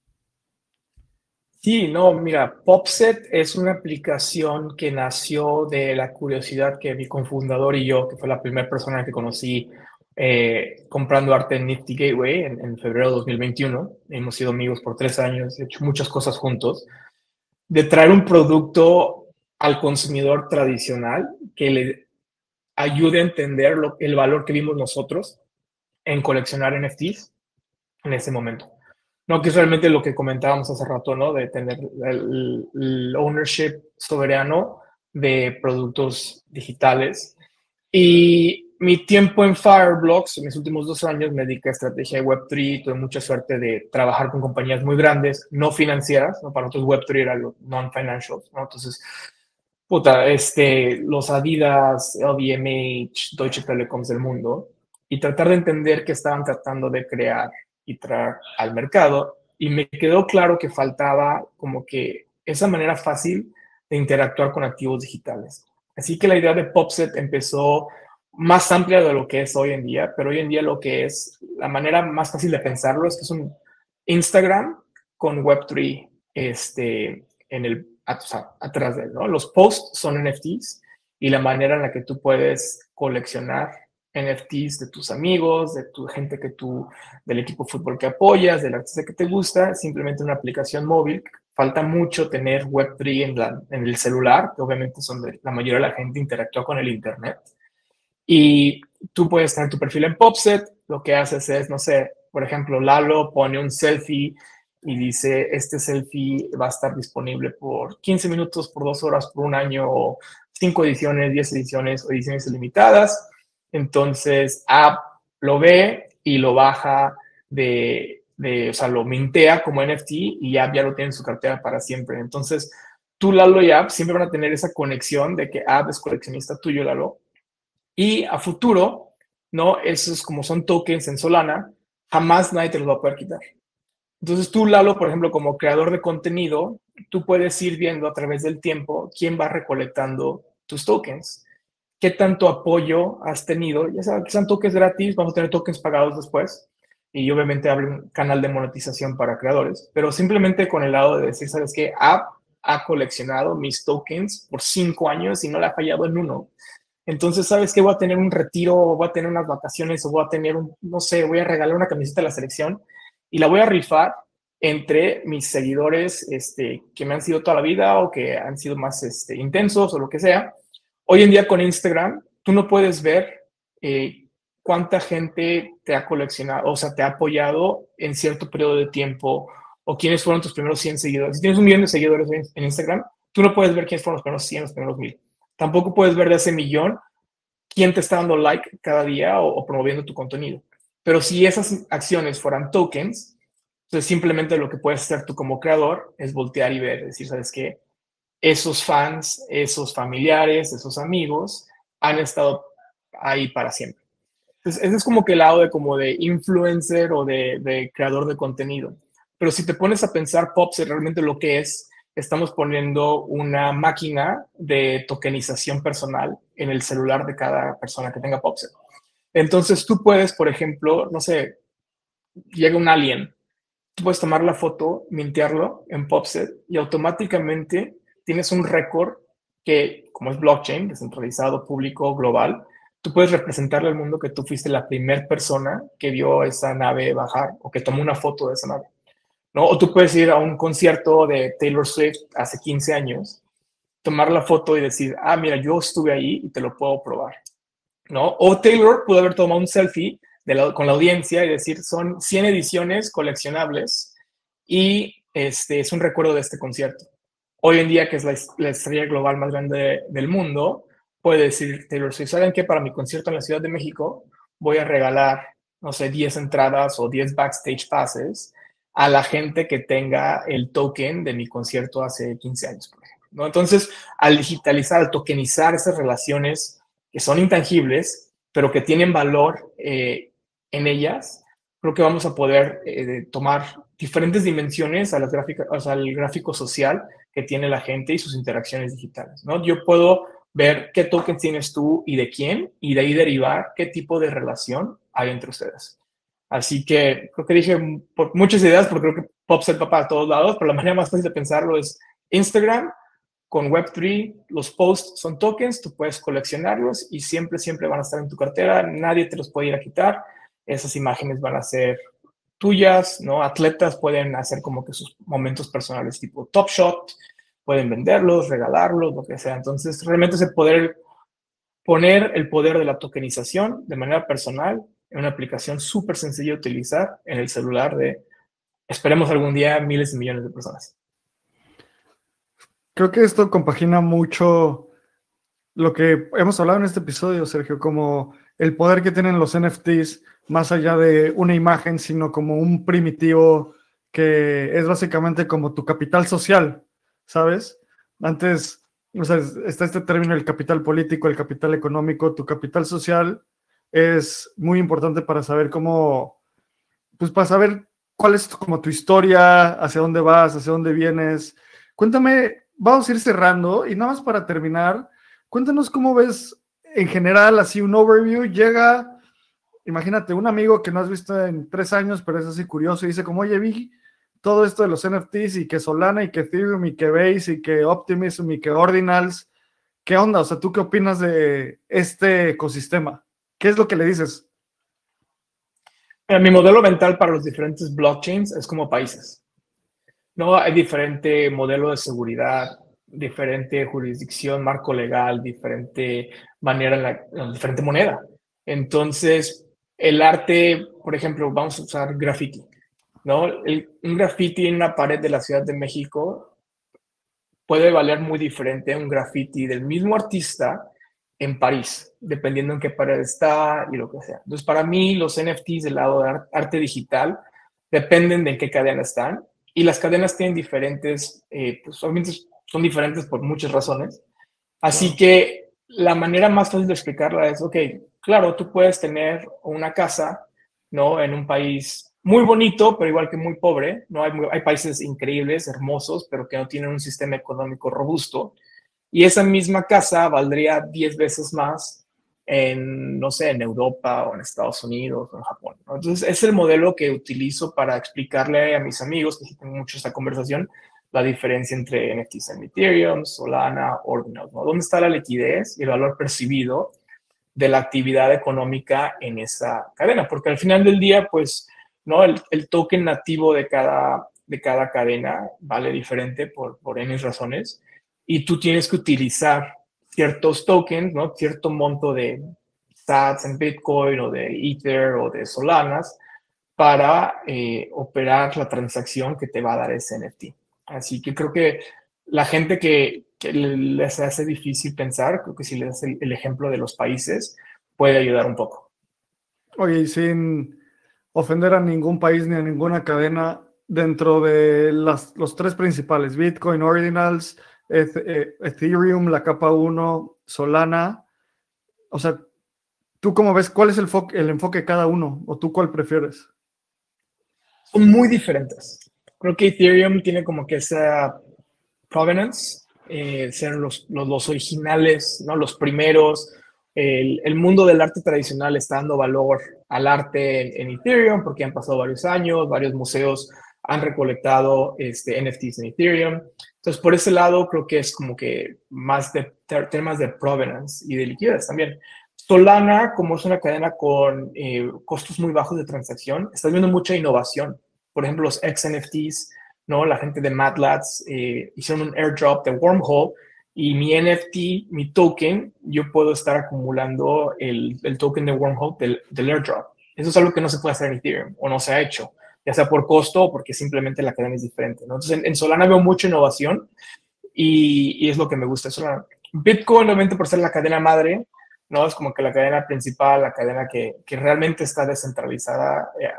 Sí, no, mira, Popset es una aplicación que nació de la curiosidad que mi cofundador y yo, que fue la primera persona que conocí eh, comprando arte en Nifty Gateway en, en febrero de dos mil veintiuno. Hemos sido amigos por tres años, he hecho muchas cosas juntos, de traer un producto al consumidor tradicional que le ayude a entender lo, el valor que vimos nosotros en coleccionar N F Ts en ese momento. No, que es realmente lo que comentábamos hace rato, ¿no? De tener el, el ownership soberano de productos digitales. Y mi tiempo en Fireblocks, en mis últimos dos años, me dediqué a estrategia de web tres, tuve mucha suerte de trabajar con compañías muy grandes, no financieras, ¿no? Para nosotros web tres era lo non-financial, ¿no? Entonces, puta, este, los Adidas, L V M H, Deutsche Telekoms del mundo, y tratar de entender qué estaban tratando de crear y traer al mercado. Y me quedó claro que faltaba como que esa manera fácil de interactuar con activos digitales. Así que la idea de Popset empezó más amplia de lo que es hoy en día, pero hoy en día lo que es, la manera más fácil de pensarlo es que es un Instagram con web tres este, en el, atrás de él, ¿no? Los posts son N F Ts y la manera en la que tú puedes coleccionar N F Ts de tus amigos, de tu gente que tú, del equipo de fútbol que apoyas, del artista que te gusta, simplemente una aplicación móvil. Falta mucho tener web tres en, la, en el celular, que obviamente son de, la mayoría de la gente interactúa con el internet. Y tú puedes tener tu perfil en Popset, lo que haces es, no sé, por ejemplo, Lalo pone un selfie y dice, este selfie va a estar disponible por quince minutos, por dos horas, por un año, o cinco ediciones, diez ediciones o ediciones ilimitadas. Entonces, App lo ve y lo baja de, de, o sea, lo mintea como N F T y App ya lo tiene en su cartera para siempre. Entonces, tú, Lalo y App siempre van a tener esa conexión de que App es coleccionista tuyo, Lalo. Y a futuro, ¿no? Esos como son tokens en Solana, jamás nadie te los va a poder quitar. Entonces tú, Lalo, por ejemplo, como creador de contenido, tú puedes ir viendo a través del tiempo quién va recolectando tus tokens, qué tanto apoyo has tenido. Ya sabes, que son tokens gratis, vamos a tener tokens pagados después. Y obviamente abre un canal de monetización para creadores. Pero simplemente con el lado de decir, ¿sabes qué? App ha coleccionado mis tokens por cinco años y no le ha fallado en uno. Entonces, ¿sabes qué? Voy a tener un retiro, voy a tener unas vacaciones, o voy a tener un, no sé, voy a regalar una camiseta de la selección y la voy a rifar entre mis seguidores este, que me han sido toda la vida o que han sido más este, intensos o lo que sea. Hoy en día con Instagram, tú no puedes ver eh, cuánta gente te ha coleccionado, o sea, te ha apoyado en cierto periodo de tiempo, o quiénes fueron tus primeros cien seguidores. Si tienes un millón de seguidores en, en Instagram, tú no puedes ver quiénes fueron los primeros cien, los primeros mil. Tampoco puedes ver de ese millón quién te está dando like cada día o, o promoviendo tu contenido. Pero si esas acciones fueran tokens, entonces simplemente lo que puedes hacer tú como creador es voltear y ver, decir, ¿sabes qué? Esos fans, esos familiares, esos amigos han estado ahí para siempre. Entonces, ese es como que el lado de, como de influencer o de, de creador de contenido. Pero si te pones a pensar, Popster realmente lo que es, estamos poniendo una máquina de tokenización personal en el celular de cada persona que tenga Popster. Entonces tú puedes, por ejemplo, no sé, llega un alien, tú puedes tomar la foto, mintearlo en Popster y automáticamente tienes un récord que, como es blockchain, descentralizado, público, global, tú puedes representarle al mundo que tú fuiste la primera persona que vio esa nave bajar o que tomó una foto de esa nave, ¿no? O tú puedes ir a un concierto de Taylor Swift hace quince años, tomar la foto y decir, ah, mira, yo estuve ahí y te lo puedo probar, ¿no? O Taylor pudo haber tomado un selfie de la, con la audiencia y decir, son cien ediciones coleccionables y este es un recuerdo de este concierto. Hoy en día, que es la, la estrella global más grande de, del mundo, puede decir Taylor Swift, ¿saben qué? Para mi concierto en la Ciudad de México voy a regalar, no sé, diez entradas o diez backstage passes a la gente que tenga el token de mi concierto hace quince años, por ejemplo, ¿no? Entonces, al digitalizar, al tokenizar esas relaciones que son intangibles, pero que tienen valor eh, en ellas, creo que vamos a poder eh, tomar diferentes dimensiones a las gráficas, o sea, al gráfico social que tiene la gente y sus interacciones digitales, ¿no? Yo puedo ver qué tokens tienes tú y de quién, y de ahí derivar qué tipo de relación hay entre ustedes. Así que creo que dije por muchas ideas, porque creo que Popster va para todos lados, pero la manera más fácil de pensarlo es Instagram con web tres, los posts son tokens, tú puedes coleccionarlos y siempre, siempre van a estar en tu cartera, nadie te los puede ir a quitar, esas imágenes van a ser tuyas, ¿no? Atletas pueden hacer como que sus momentos personales tipo Top Shot, pueden venderlos, regalarlos, lo que sea. Entonces, realmente es el poder, poner el poder de la tokenización de manera personal en una aplicación súper sencilla de utilizar en el celular de, esperemos algún día, miles y millones de personas. Creo que esto compagina mucho lo que hemos hablado en este episodio, Sergio, como el poder que tienen los N F Ts, más allá de una imagen, sino como un primitivo que es básicamente como tu capital social, ¿sabes? Antes, o sea, está este término, el capital político, el capital económico, tu capital social es muy importante para saber cómo, pues para saber cuál es como tu historia, hacia dónde vas, hacia dónde vienes. Cuéntame, vamos a ir cerrando y nada más para terminar, cuéntanos cómo ves en general, así un overview, llega, imagínate, un amigo que no has visto en tres años, pero es así curioso y dice como, oye, vi todo esto de los N F Ts y que Solana y que Ethereum y que Base y que Optimism y que Ordinals, ¿qué onda? O sea, ¿tú qué opinas de este ecosistema? ¿Qué es lo que le dices? Mira, mi modelo mental para los diferentes blockchains es como países, ¿no? Hay diferente modelo de seguridad, diferente jurisdicción, marco legal, diferente manera, en la, en diferente moneda. Entonces, el arte, por ejemplo, vamos a usar graffiti, ¿no? El, un graffiti en una pared de la Ciudad de México puede valer muy diferente a un graffiti del mismo artista en París, dependiendo en qué pared está y lo que sea. Entonces, para mí, los N F Ts del lado de arte digital dependen de en qué cadena están, y las cadenas tienen diferentes, eh, pues obviamente son diferentes por muchas razones. Así que la manera más fácil de explicarla es, ok, claro, tú puedes tener una casa, ¿no? En un país muy bonito, pero igual que muy pobre, ¿no? Hay, hay países increíbles, hermosos, pero que no tienen un sistema económico robusto. Y esa misma casa valdría diez veces más en, no sé, en Europa o en Estados Unidos o en Japón, ¿no? Entonces, es el modelo que utilizo para explicarle a mis amigos, que sí tengo mucho esta conversación, la diferencia entre N F Ts en Ethereum, Solana, Ordinals, ¿no? ¿Dónde está la liquidez y el valor percibido de la actividad económica en esa cadena? Porque al final del día, pues, ¿no? El, el token nativo de cada, de cada cadena vale diferente por, por N razones, y tú tienes que utilizar ciertos tokens, ¿no? Cierto monto de sats en Bitcoin o de Ether o de Solanas para eh, operar la transacción que te va a dar ese N F T. Así que creo que la gente que, que les hace difícil pensar, creo que si les das el, el ejemplo de los países, puede ayudar un poco. Oye, y sin ofender a ningún país ni a ninguna cadena, dentro de las, los tres principales, Bitcoin, Ordinals, Ethereum, la capa uno, Solana, o sea, ¿tú cómo ves? ¿Cuál es el, fo- el enfoque de cada uno? ¿O tú cuál prefieres? Son muy diferentes. Creo que Ethereum tiene como que esa provenance, eh, ser los, los, los originales, ¿no? Los primeros. El, el mundo del arte tradicional está dando valor al arte en, en Ethereum porque han pasado varios años, varios museos han recolectado este, N F Ts en Ethereum. Entonces, por ese lado, creo que es como que más de temas de provenance y de liquidez también. Solana, como es una cadena con eh, costos muy bajos de transacción, está viendo mucha innovación. Por ejemplo, los X N F Ts, ¿no? La gente de Mad Lads eh, hicieron un airdrop de Wormhole y mi N F T, mi token, yo puedo estar acumulando el, el token de Wormhole del, del airdrop. Eso es algo que no se puede hacer en Ethereum o no se ha hecho, ya sea por costo o porque simplemente la cadena es diferente, ¿no? Entonces, en, en Solana veo mucha innovación y, y es lo que me gusta de Solana. Bitcoin, obviamente, por ser la cadena madre, ¿no? Es como que la cadena principal, la cadena que, que realmente está descentralizada. Eh,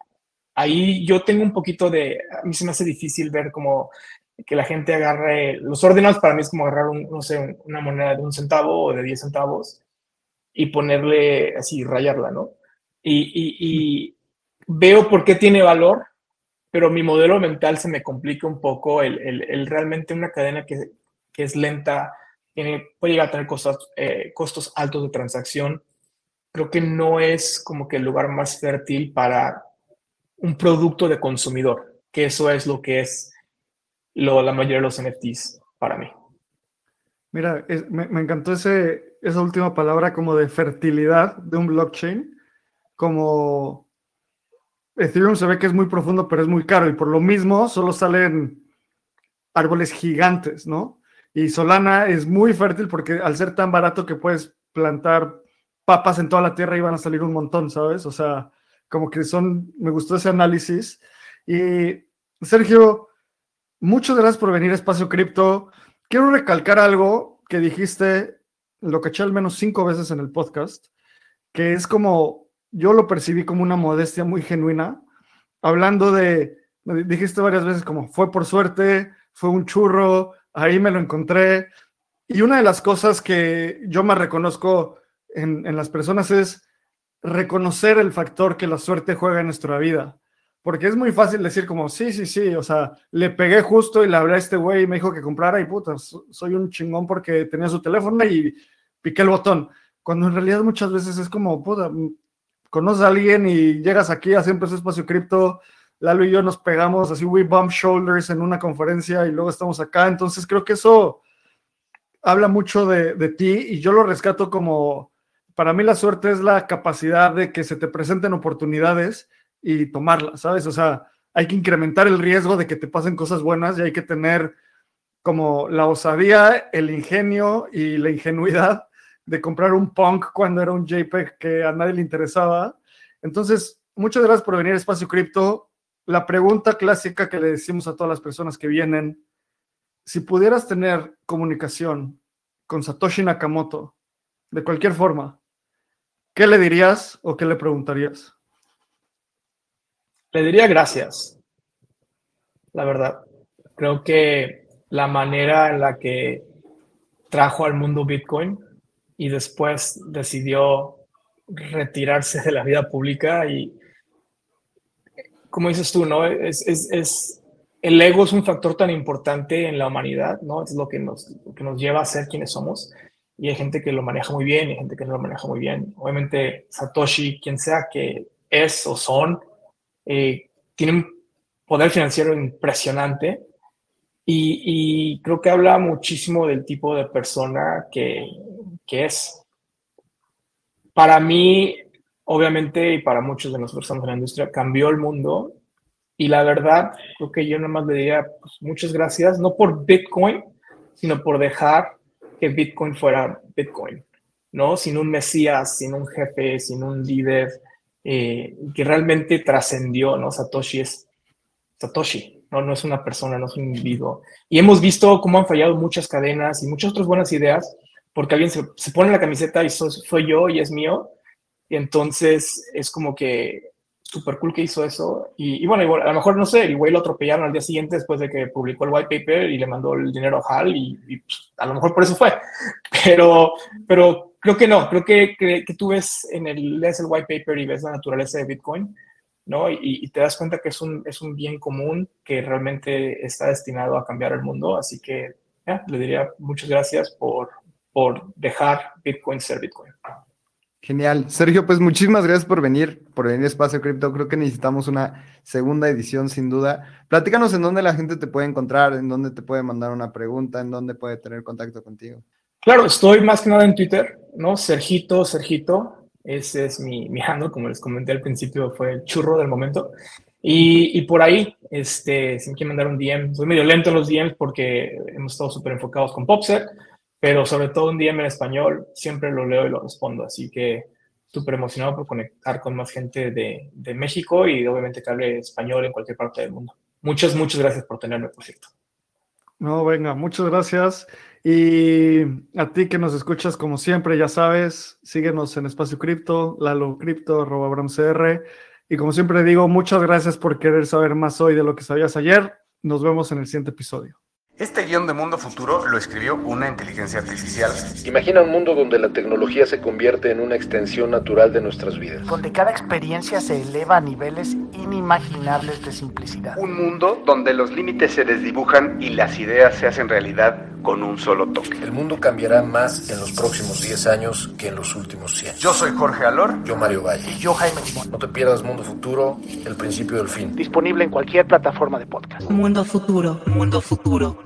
ahí yo tengo un poquito de, a mí se me hace difícil ver como que la gente agarre, los ordinals para mí es como agarrar, un, no sé, una moneda de un centavo o de diez centavos y ponerle así, rayarla, ¿no? Y, y, y veo por qué tiene valor, pero mi modelo mental se me complica un poco el, el, el realmente una cadena que, que es lenta, tiene, puede llegar a tener costos, eh, costos altos de transacción. Creo que no es como que el lugar más fértil para un producto de consumidor, que eso es lo que es lo, la mayoría de los N F Ts para mí. Mira, es- me, me encantó ese, esa última palabra como de fertilidad de un blockchain, como Ethereum se ve que es muy profundo, pero es muy caro y por lo mismo solo salen árboles gigantes, ¿no? Y Solana es muy fértil porque al ser tan barato que puedes plantar papas en toda la tierra y van a salir un montón, ¿sabes? O sea, como que son, me gustó ese análisis. Y Sergio, muchas gracias por venir a Espacio Cripto. Quiero recalcar algo que dijiste, lo caché al menos cinco veces en el podcast, que es como, yo lo percibí como una modestia muy genuina, hablando de, dijiste varias veces como, fue por suerte, fue un churro, ahí me lo encontré. Y una de las cosas que yo más reconozco en, en las personas es reconocer el factor que la suerte juega en nuestra vida. Porque es muy fácil decir como, sí, sí, sí, o sea, le pegué justo y le hablé a este güey y me dijo que comprara y puta, soy un chingón porque tenía su teléfono y piqué el botón. Cuando en realidad muchas veces es como, puta, conoces a alguien y llegas aquí a Siempre es Espacio Cripto, Lalo y yo nos pegamos así, we bump shoulders en una conferencia y luego estamos acá. Entonces creo que eso habla mucho de, de ti y yo lo rescato como, para mí la suerte es la capacidad de que se te presenten oportunidades y tomarlas, ¿sabes? O sea, hay que incrementar el riesgo de que te pasen cosas buenas y hay que tener como la osadía, el ingenio y la ingenuidad de comprar un punk cuando era un JPEG que a nadie le interesaba. Entonces, muchas gracias por venir a Espacio Cripto. La pregunta clásica que le decimos a todas las personas que vienen, si pudieras tener comunicación con Satoshi Nakamoto de cualquier forma, ¿qué le dirías o qué le preguntarías? Le diría gracias, la verdad. Creo que la manera en la que trajo al mundo Bitcoin y después decidió retirarse de la vida pública y, como dices tú, ¿no? Es, es, es, el ego es un factor tan importante en la humanidad, ¿no? Es lo que nos, lo que nos lleva a ser quienes somos. Y hay gente que lo maneja muy bien y hay gente que no lo maneja muy bien. Obviamente, Satoshi, quien sea que es o son, eh, tiene un poder financiero impresionante y, y creo que habla muchísimo del tipo de persona que, que es. Para mí, obviamente, y para muchos de nosotros que estamos en la industria, cambió el mundo. Y la verdad, creo que yo nada más le diría pues, muchas gracias, no por Bitcoin, sino por dejar que Bitcoin fuera Bitcoin, ¿no? Sin un mesías, sin un jefe, sin un líder eh, que realmente trascendió, ¿no? Satoshi es Satoshi, ¿no? No es una persona, no es un individuo. Y hemos visto cómo han fallado muchas cadenas y muchas otras buenas ideas porque alguien se, se pone la camiseta y soy, soy yo y es mío. Y entonces es como que súper cool que hizo eso. Y, y bueno, igual, a lo mejor, no sé, el güey lo atropellaron al día siguiente después de que publicó el white paper y le mandó el dinero a Hal y, y pues, a lo mejor por eso fue. Pero, pero creo que no, creo que, que, que tú ves en el, lees el white paper y ves la naturaleza de Bitcoin, ¿no? Y, y te das cuenta que es un, es un bien común que realmente está destinado a cambiar el mundo. Así que ya, le diría muchas gracias por, por dejar Bitcoin ser Bitcoin. Genial. Sergio, pues muchísimas gracias por venir, por venir a Espacio Cripto. Creo que necesitamos una segunda edición sin duda. Platícanos en dónde la gente te puede encontrar, en dónde te puede mandar una pregunta, en dónde puede tener contacto contigo. Claro, estoy más que nada en Twitter, ¿no? Sergito, Sergito, ese es mi, mi handle, como les comenté al principio, fue el churro del momento. Y, y por ahí, este, si me quieren mandar un D M, soy medio lento en los D Ms porque hemos estado súper enfocados con Popset, pero sobre todo un D M en español, siempre lo leo y lo respondo, así que súper emocionado por conectar con más gente de, de México y obviamente que hable español en cualquier parte del mundo. Muchas, muchas gracias por tenerme, por cierto. No, venga, muchas gracias. Y a ti que nos escuchas, como siempre, ya sabes, síguenos en Espacio Cripto, Lalo Cripto, arroba AbramCR. Y como siempre digo, muchas gracias por querer saber más hoy de lo que sabías ayer. Nos vemos en el siguiente episodio. Este guión de Mundo Futuro lo escribió una inteligencia artificial. Imagina un mundo donde la tecnología se convierte en una extensión natural de nuestras vidas. Donde cada experiencia se eleva a niveles inimaginables de simplicidad. Un mundo donde los límites se desdibujan y las ideas se hacen realidad con un solo toque. El mundo cambiará más en los próximos diez años que en los últimos cien. Yo soy Jorge Alor. Yo Mario Valle. Y yo Jaime Limón. No te pierdas Mundo Futuro, el principio del fin. Disponible en cualquier plataforma de podcast. Mundo Futuro, Mundo Futuro.